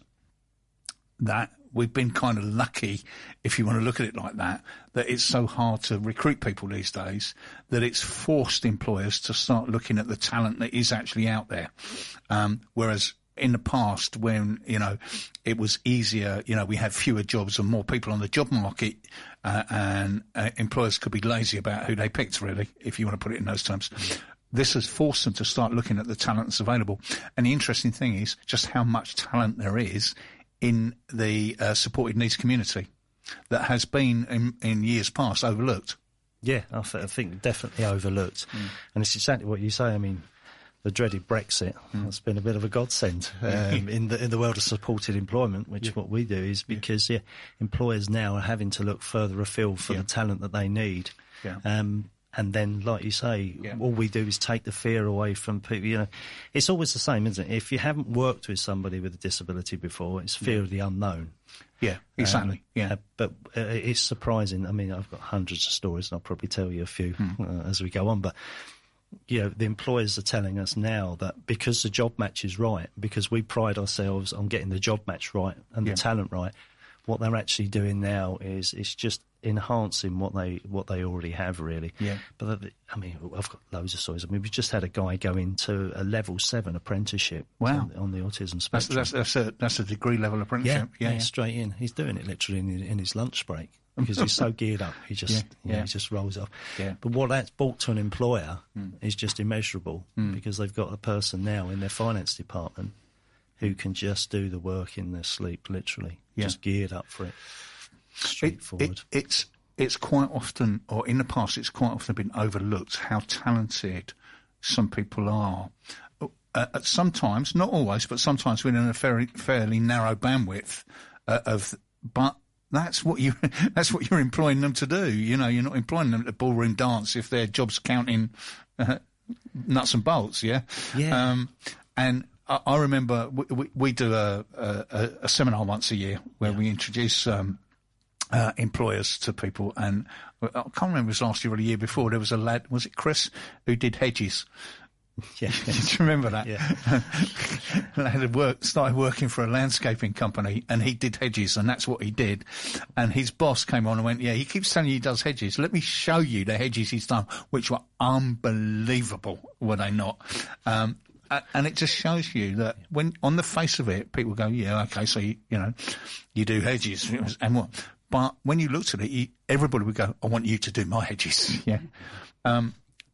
that we've been kind of lucky, if you want to look at it like that, that it's so hard to recruit people these days that it's forced employers to start looking at the talent that is actually out there. Um, whereas in the past, when, you know, it was easier, you know, we had fewer jobs and more people on the job market, uh, and uh, employers could be lazy about who they picked, really, if you want to put it in those terms. Mm. This has forced them to start looking at the talent that's available. And the interesting thing is just how much talent there is in the uh, supported needs community that has been in, in years past overlooked. Yeah, I, th- I think definitely overlooked. Mm. And it's exactly what you say. I mean, the dreaded Brexit mm. has been a bit of a godsend um, in the in the world of supported employment, which yeah. what we do is because yeah. Yeah, employers now are having to look further afield for yeah. the talent that they need. Yeah. Um, And then, like you say, yeah. all we do is take the fear away from people. You know, it's always the same, isn't it? If you haven't worked with somebody with a disability before, it's fear yeah. of the unknown. Yeah, exactly. Um, yeah, uh, but uh, it's surprising. I mean, I've got hundreds of stories, and I'll probably tell you a few hmm. uh, as we go on. But you know, the employers are telling us now that because the job match is right, because we pride ourselves on getting the job match right and yeah. the talent right, what they're actually doing now is it's just enhancing what they what they already have, really. Yeah. But I mean, I've got loads of stories. I mean, we just had a guy go into a level seven apprenticeship. Wow. on, on the autism spectrum. That's, that's, that's a that's a degree level apprenticeship. Yeah, yeah, yeah, yeah. straight in. He's doing it literally in, in his lunch break because he's so geared up. He just yeah, you know, yeah. he just rolls off. Yeah. But what that's brought to an employer mm. is just immeasurable mm. because they've got a person now in their finance department who can just do the work in their sleep, literally, yeah. just geared up for it. Straightforward. It, it, it's it's quite often, or in the past, it's quite often been overlooked how talented some people are. Uh, sometimes, not always, but sometimes within a fairly, fairly narrow bandwidth uh, of. But that's what you that's what you're employing them to do. You know, you're not employing them to ballroom dance if their job's counting uh, nuts and bolts. Yeah, yeah. Um, and I, I remember we, we, we do a, a, a seminar once a year where yeah. we introduce. Um, Uh, employers to people, and I can't remember if it was last year or the year before. There was a lad, was it Chris, who did hedges, Yeah. Do you remember that? Yeah. I had work, started working for a landscaping company, and he did hedges, and that's what he did. And his boss came on and went, yeah, he keeps telling you he does hedges. Let me show you the hedges he's done, which were unbelievable, were they not? Um, and it just shows you that when, on the face of it, people go, yeah, okay, so, you, you know, you do hedges, and what? But when you looked at it, you, everybody would go, I want you to do my hedges. Yeah. Um,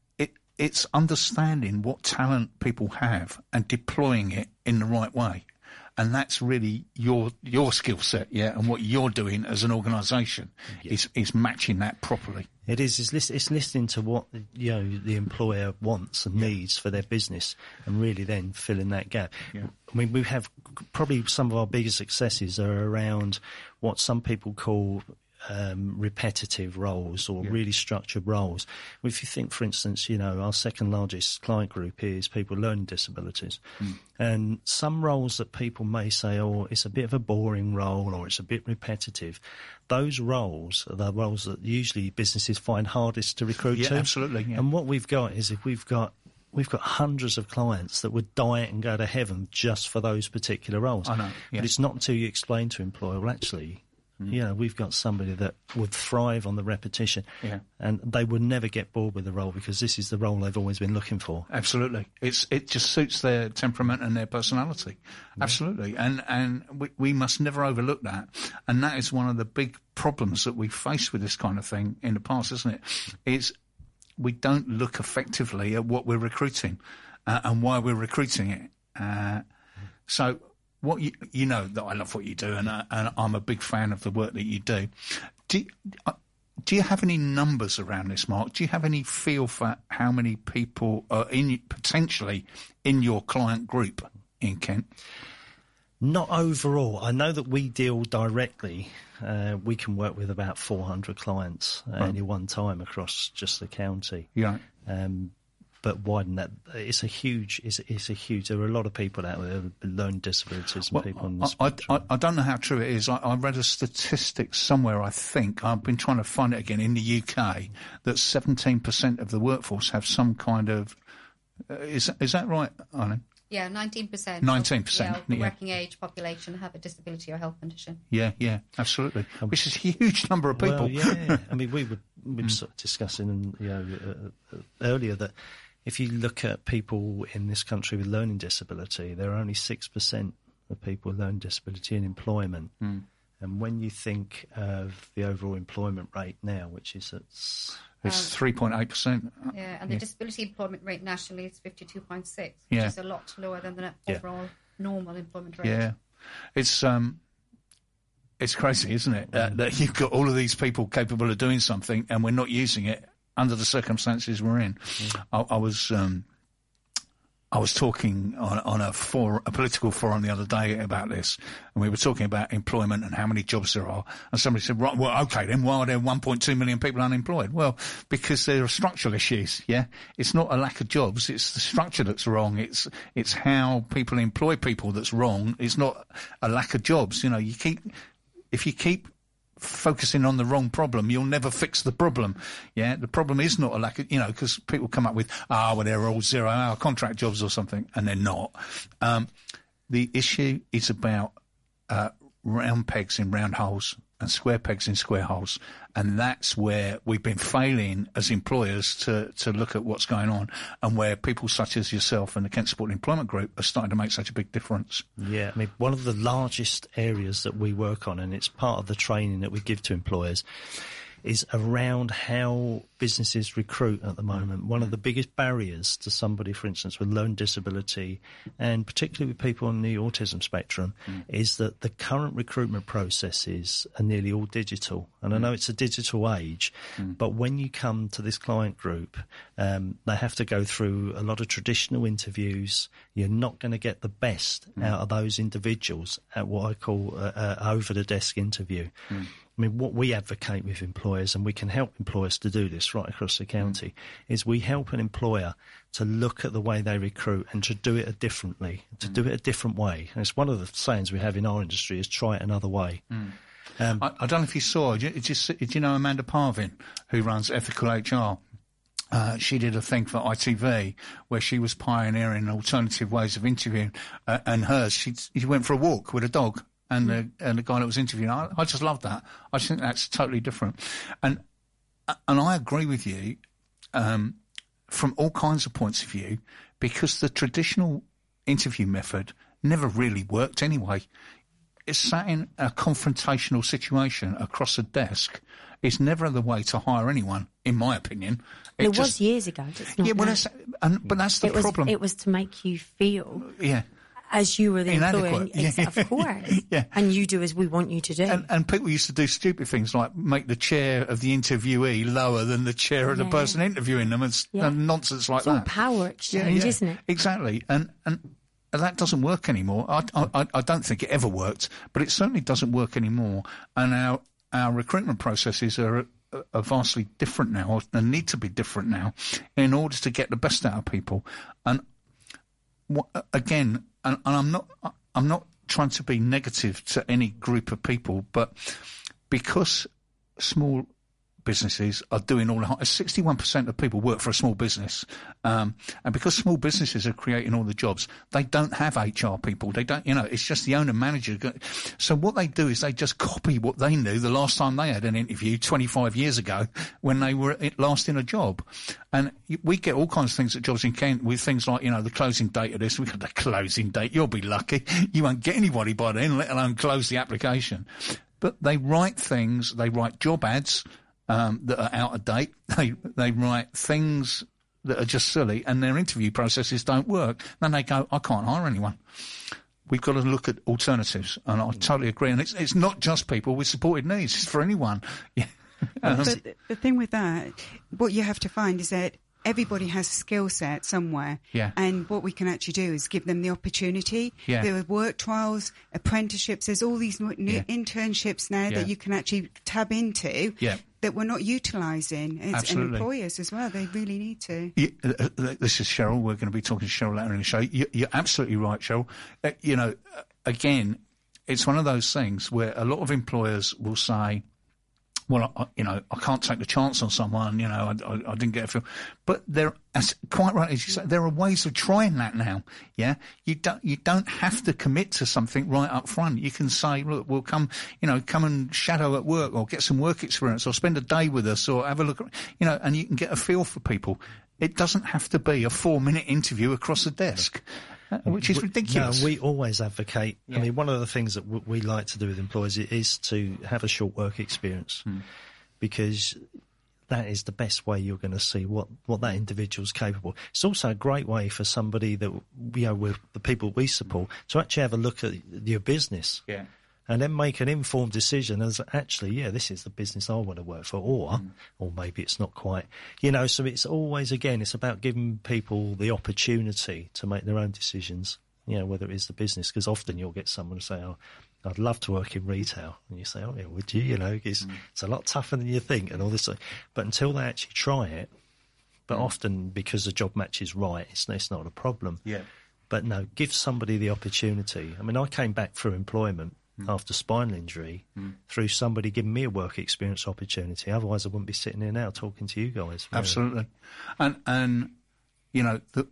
It's understanding what talent people have and deploying it in the right way. And that's really your your skill set, yeah, and what you're doing as an organisation yeah. is, is matching that properly. It is. It's, list, it's listening to what, you know, the employer wants and yeah. needs for their business and really then filling that gap. Yeah. I mean, we have probably some of our biggest successes are around what some people call Um, repetitive roles or yeah. really structured roles. If you think, for instance, you know, our second largest client group is people with learning disabilities. Mm. And some roles that people may say, oh, it's a bit of a boring role or it's a bit repetitive. Those roles are the roles that usually businesses find hardest to recruit yeah, to. Absolutely. Yeah. And what we've got is if we've got We've got hundreds of clients that would die and go to heaven just for those particular roles. I know. Yeah. But it's not until you explain to employer, well, actually, you know, we've got somebody that would thrive on the repetition yeah. and they would never get bored with the role because this is the role they've always been looking for. Absolutely. It's, it just suits their temperament and their personality. Yeah. Absolutely. And, and we, we must never overlook that. And that is one of the big problems that we face with this kind of thing in the past, isn't it? Is we don't look effectively at what we're recruiting uh, and why we're recruiting it. Uh, so... What you, you know that I love what you do, and, uh, and I'm a big fan of the work that you do. Do you, uh, do you have any numbers around this, Mark? Do you have any feel for how many people are in potentially in your client group in Kent? Not overall. I know that we deal directly. Uh, we can work with about four hundred clients at right. any one time across just the county. Yeah. Um, But widen that, it's a huge, it's, it's a huge, there are a lot of people out there with learning disabilities and well, people on the I, spectrum. I, I don't know how true it is. I, I read a statistic somewhere, I think, I've been trying to find it again, in the U K, that seventeen percent of the workforce have some kind of, uh, is, is that right, Arlene? Yeah, nineteen percent. nineteen percent. Of, yeah, of the working age population have a disability or health condition. Yeah, yeah, absolutely. Which is a huge number of people. Well, yeah. I mean, we were, we were sort of discussing, you know, uh, earlier that if you look at people in this country with learning disability, there are only six percent of people with learning disability in employment. Mm. And when you think of the overall employment rate now, which is at... It's three point eight percent. Yeah, and the yeah. disability employment rate nationally is fifty-two point six, which yeah. is a lot lower than the yeah. overall normal employment rate. Yeah. It's... um. It's crazy, isn't it? Uh, that you've got all of these people capable of doing something and we're not using it under the circumstances we're in. Mm. I, I was um, I was talking on, on a, for, a political forum the other day about this, and we were talking about employment and how many jobs there are. And somebody said, right, well, okay, then why are there one point two million people unemployed? Well, because there are structural issues, yeah? It's not a lack of jobs, it's the structure that's wrong. It's it's how people employ people that's wrong. It's not a lack of jobs. You know, you keep... If you keep focusing on the wrong problem, you'll never fix the problem. Yeah, the problem is not a lack of, you know, because people come up with, ah, oh, well, they're all zero-hour contract jobs or something, and they're not. Um, the issue is about uh, round pegs in round holes and square pegs in square holes, and that's where we've been failing as employers to to look at what's going on, and where people such as yourself and the Kent Support Employment Group are starting to make such a big difference. Yeah, I mean, one of the largest areas that we work on, and it's part of the training that we give to employers, is around how businesses recruit at the moment. One of the biggest barriers to somebody, for instance, with learning disability, and particularly with people on the autism spectrum, mm. is that the current recruitment processes are nearly all digital. And mm. I know it's a digital age, mm. but when you come to this client group, um, they have to go through a lot of traditional interviews. You're not going to get the best mm. out of those individuals at what I call a, a over-the-desk interview. Mm. I mean, what we advocate with employers, and we can help employers to do this right across the county, mm. is we help an employer to look at the way they recruit and to do it differently, to mm. do it a different way. And it's one of the sayings we have in our industry is try it another way. Mm. Um, I, I don't know if you saw, do you, do you know Amanda Parvin, who runs Ethical H R? Uh, she did a thing for I T V where she was pioneering alternative ways of interviewing, uh, and hers, she, she went for a walk with a dog and, mm. the, and the guy that was interviewing. I, I just love that. I just think that's totally different. And, and I agree with you, um, from all kinds of points of view, because the traditional interview method never really worked anyway. It's sat in a confrontational situation across a desk is never the way to hire anyone, in my opinion. It, it just, was years ago. It's not yeah, well, now. that's, and, but that's the it was, problem. It was to make you feel, yeah, as you were the employer, inadequate. and, Yeah. of course, yeah. and you do as we want you to do. And, and people used to do stupid things like make the chair of the interviewee lower than the chair of the Yeah. person interviewing them, and, Yeah. and nonsense like it's all that. power exchange, isn't it? Exactly, and and. That doesn't work anymore. I, I, I don't think it ever worked, but it certainly doesn't work anymore. And our our recruitment processes are, are vastly different now, and need to be different now, in order to get the best out of people. And what, again, and, and I'm not I'm not trying to be negative to any group of people, but because small businesses are doing all the sixty-one percent of people work for a small business, um, and because small businesses are creating all the jobs, they don't have H R people. They don't, you know, it's just the owner manager. So what they do is they just copy what they knew the last time they had an interview twenty-five years ago when they were last in a job. And we get all kinds of things at Jobs in Kent with things like, you know, the closing date of this. We got the closing date. You'll be lucky. You won't get anybody by then, let alone close the application. But they write things, they write job ads, Um, that are out of date. They they write things that are just silly, and their interview processes don't work. Then they go, I can't hire anyone. We've got to look at alternatives, and I totally agree. And it's it's not just people with supported needs; it's for anyone. Yeah. Um, but the, the thing with that, what you have to find is that everybody has a skill set somewhere. Yeah. And what we can actually do is give them the opportunity. Yeah. There are work trials, apprenticeships. There's all these new Yeah. internships now Yeah. that you can actually tab into. Yeah. That we're not utilising as and Absolutely. employers as well. They really need to. You, uh, uh, this is Cheryl. We're going to be talking to Cheryl later in the show. You, you're absolutely right, Cheryl. Uh, you know, uh, again, it's one of those things where a lot of employers will say, well, I, you know, I can't take the chance on someone, you know, I, I, I didn't get a feel. But there, as quite right as you say, there are ways of trying that now, yeah? You don't, you don't have to commit to something right up front. You can say, look, we'll come, you know, come and shadow at work or get some work experience or spend a day with us or have a look, you know, and you can get a feel for people. It doesn't have to be a four-minute interview across a desk. Which is ridiculous. No, we always advocate. Yeah. I mean, one of the things that w- we like to do with employees is to have a short work experience, Hmm. because that is the best way you're going to see what, what that individual's capable. It's also a great way for somebody that, you know, with the people we support, to actually have a look at your business. Yeah. And then make an informed decision as actually, yeah, this is the business I want to work for, or, mm. or maybe it's not quite, you know, so it's always, again, it's about giving people the opportunity to make their own decisions, you know, whether it is the business, because often you'll get someone to say, oh, I'd love to work in retail. And you say, oh, yeah, would you? You know, it's, mm. it's a lot tougher than you think and all this. But until they actually try it, but mm. often because the job match is right, it's, it's not a problem. Yeah. But no, give somebody the opportunity. I mean, I came back through employment Mm. after spinal injury mm. through somebody giving me a work experience opportunity. Otherwise I wouldn't be sitting here now talking to you guys. Really. Absolutely. And, and you know, the,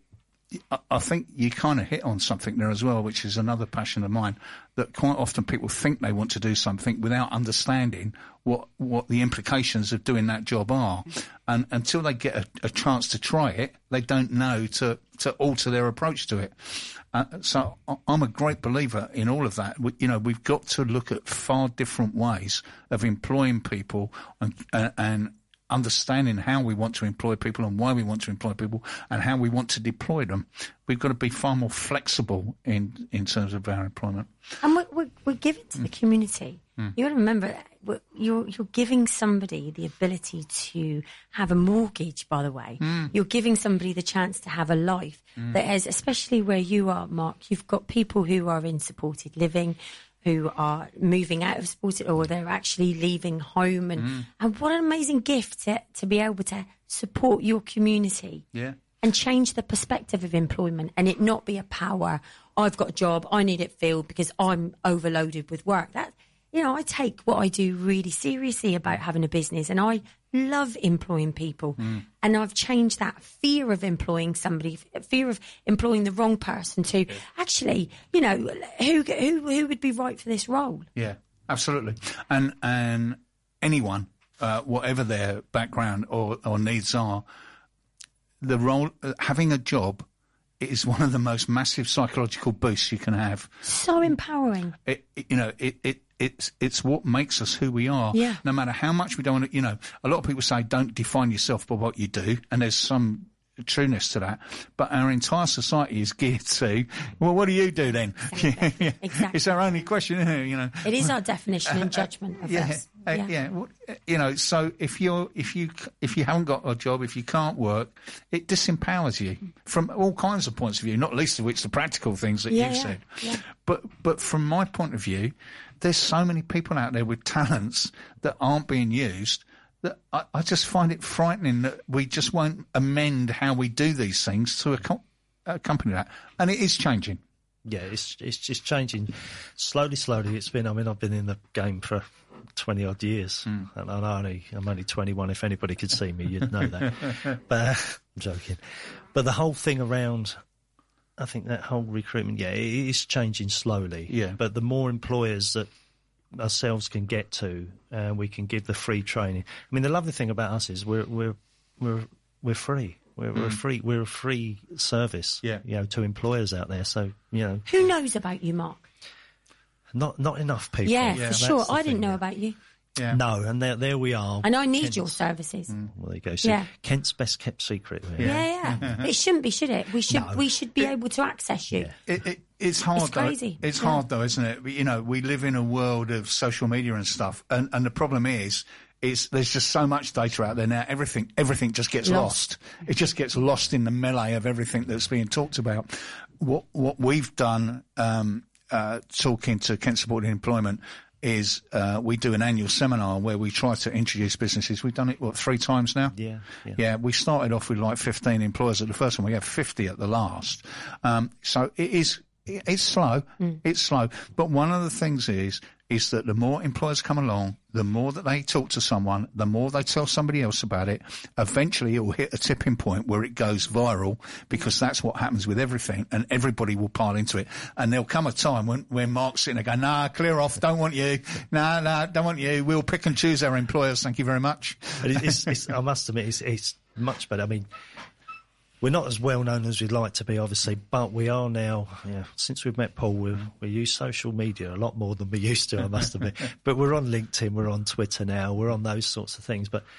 I think you kind of hit on something there as well, which is another passion of mine, that quite often people think they want to do something without understanding what, what the implications of doing that job are. And until they get a, a chance to try it, they don't know to, to alter their approach to it. Uh, so I'm a great believer in all of that. We, you know, we've got to look at far different ways of employing people and, uh, and understanding how we want to employ people and why we want to employ people and how we want to deploy them. We've got to be far more flexible in, in terms of our employment. And we're, we're, we're giving to mm. the community. Mm. You got to remember that you're, you're giving somebody the ability to have a mortgage, by the way. Mm. You're giving somebody the chance to have a life mm. that has, especially where you are, Mark, you've got people who are in supported living, who are moving out of supported, or they're actually leaving home. And, mm. and what an amazing gift to, to be able to support your community. Yeah. And change the perspective of employment and it not be a power. I've got a job, I need it filled because I'm overloaded with work. That you know, I take what I do really seriously about having a business, and I love employing people. Mm. And I've changed that fear of employing somebody, fear of employing the wrong person to actually, you know, who who who would be right for this role? Yeah, absolutely. And and anyone, uh, whatever their background or, or needs are, the role uh, having a job is one of the most massive psychological boosts you can have. So empowering. It, it, you know, it, it it's it's what makes us who we are. Yeah. No matter how much we don't want to, you know, a lot of people say don't define yourself by what you do, and there's some trueness to that. But our entire society is geared to, well, what do you do then? Exactly. Exactly. It's our only question, isn't it? You know, it is our definition and judgment of yeah, us. uh, Yeah. yeah. Well, uh, you know, so if you're if you if you haven't got a job, if you can't work, it disempowers you from all kinds of points of view, not least of which the practical things that Yeah, you've yeah, said. yeah. But but from my point of view, there's so many people out there with talents that aren't being used. That I, I just find it frightening that we just won't amend how we do these things to accom- accompany that, and it is changing. Yeah, it's it's just changing slowly, slowly. It's been. I mean, I've been in the game for twenty odd years, Mm. and I'm only I'm only twenty-one. If anybody could see me, you'd know that. But uh, I'm joking. But the whole thing around, I think that whole recruitment, yeah, it is changing slowly. Yeah. But the more employers that ourselves can get to, and uh, we can give the free training. I mean, the lovely thing about us is we're we're we're we're free. We're, we're Mm. free. We're a free service. Yeah. You know, to employers out there. So you know, Who knows about you, Mark? not not enough people. Yeah, That's for sure. the I didn't thing, know yeah. about you. Yeah. No, and there there we are. And I need Kent's- your services. Well, there you go. So Yeah. Kent's best kept secret. There. Yeah, yeah. It shouldn't be, should it? We should No. we should be able to access you. It, it, it's hard, It's crazy. though. It's Yeah. hard, though, isn't it? You know, we live in a world of social media and stuff, and, and the problem is, is there's just so much data out there now. Everything, everything just gets Lost. lost. It just gets lost in the melee of everything that's being talked about. What what we've done, um, uh, talking to Kent Supported Employment, is uh, we do an annual seminar where we try to introduce businesses. We've done it, what, three times now? Yeah, yeah. Yeah, we started off with like fifteen employers at the first one. We have fifty at the last. Um, so it is, it, it's slow. It's slow. But one of the things is, is that the more employers come along, the more that they talk to someone, the more they tell somebody else about it, eventually it will hit a tipping point where it goes viral, because that's what happens with everything, and everybody will pile into it. And there'll come a time when, when Mark's sitting there going, nah, clear off, don't want you. Nah, nah, don't want you. We'll pick and choose our employers. Thank you very much. But it- it's, it's, I must admit, it's, it's much better. I mean, we're not as well known as we'd like to be, obviously, but we are now. Yeah, since we've met Paul, we we use social media a lot more than we used to, I must admit. But we're on LinkedIn, we're on Twitter now, we're on those sorts of things. But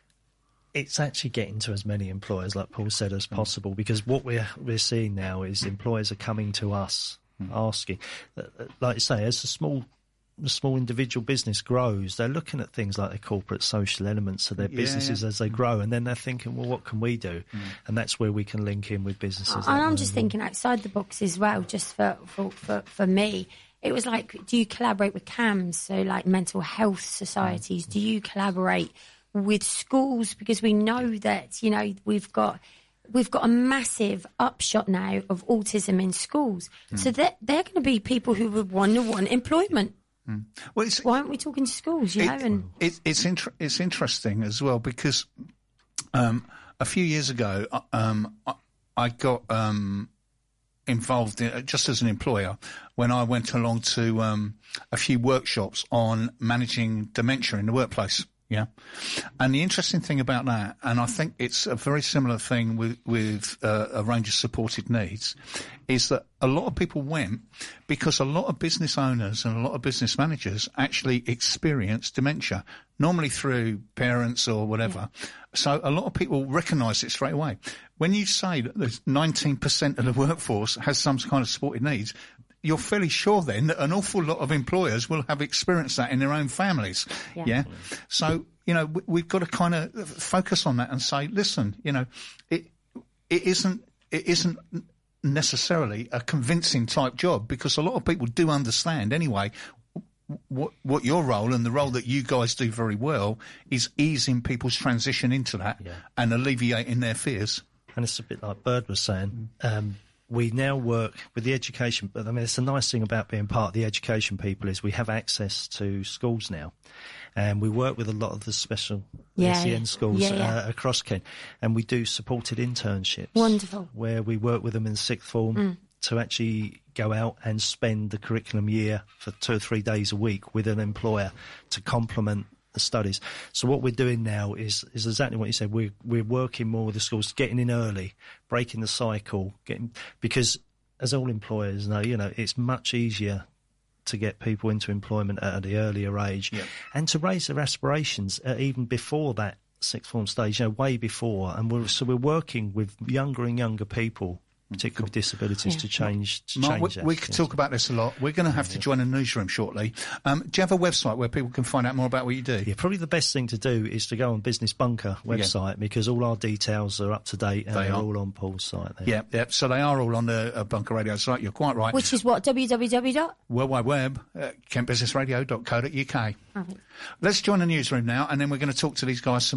it's actually getting to as many employers, like Paul said, as possible, because what we're we're seeing now is employers are coming to us asking, like you say, as a small. The small individual business grows, they're looking at things like the corporate social elements of their Yeah, businesses yeah. as they grow, and then they're thinking, well, what can we do? And that's where we can link in with businesses. And like I'm that. just thinking outside the box as well, just for, for, for, for me. It was like, do you collaborate with C A M S, so like mental health societies? Do you collaborate with schools? Because we know that, you know, we've got we've got a massive upshot now of autism in schools. So that they're going to be people who would want to want employment. Well, it's, Why aren't we talking to schools, you know? It, And it, it's inter- it's interesting as well, because um, a few years ago, uh, um, I, I got um, involved in, just as an employer when I went along to um, a few workshops on managing dementia in the workplace. Yeah, and the interesting thing about that, and I think it's a very similar thing with with uh, a range of supported needs, is that a lot of people went because a lot of business owners and a lot of business managers actually experience dementia, normally through parents or whatever. Yeah. So a lot of people recognise it straight away. When you say that there's nineteen percent of the workforce has some kind of supported needs, you're fairly sure then that an awful lot of employers will have experienced that in their own families. Yeah. yeah? So, you know, we, we've got to kind of focus on that and say, listen, you know, it, it isn't, it isn't necessarily a convincing type job, because a lot of people do understand anyway what, what your role and the role that you guys do very well is easing people's transition into that yeah. and alleviating their fears. And it's a bit like Bird was saying, um, we now work with the education, but I mean, it's a nice thing about being part of the education people is we have access to schools now. And we work with a lot of the special Yeah, S E N schools yeah, yeah. Uh, across Kent. And we do supported internships. Wonderful. Where we work with them in sixth form Mm. to actually go out and spend the curriculum year for two or three days a week with an employer to complement the studies. So what we're doing now is is exactly what you said. We're, we're working more with the schools, getting in early, breaking the cycle, getting because as all employers know, you know, it's much easier to get people into employment at an earlier age Yep. and to raise their aspirations uh, even before that sixth form stage, you know, way before. And we're, so we're working with younger and younger people, particularly with disabilities, Yeah. to change, to Mark, change we, that. we could Yes. talk about this a lot. We're going to have to join a newsroom shortly. Um, do you have a website where people can find out more about what you do? Yeah, probably the best thing to do is to go on Business Bunker website because all our details are up to date and They they are are. all on Paul's site there. Yeah, yeah. So they are all on the uh, Bunker Radio site. You're quite right. Which is what? w w w dot World Wide Web, uh, kent business radio dot co dot u k. Perfect. Let's join the newsroom now, and then we're going to talk to these guys some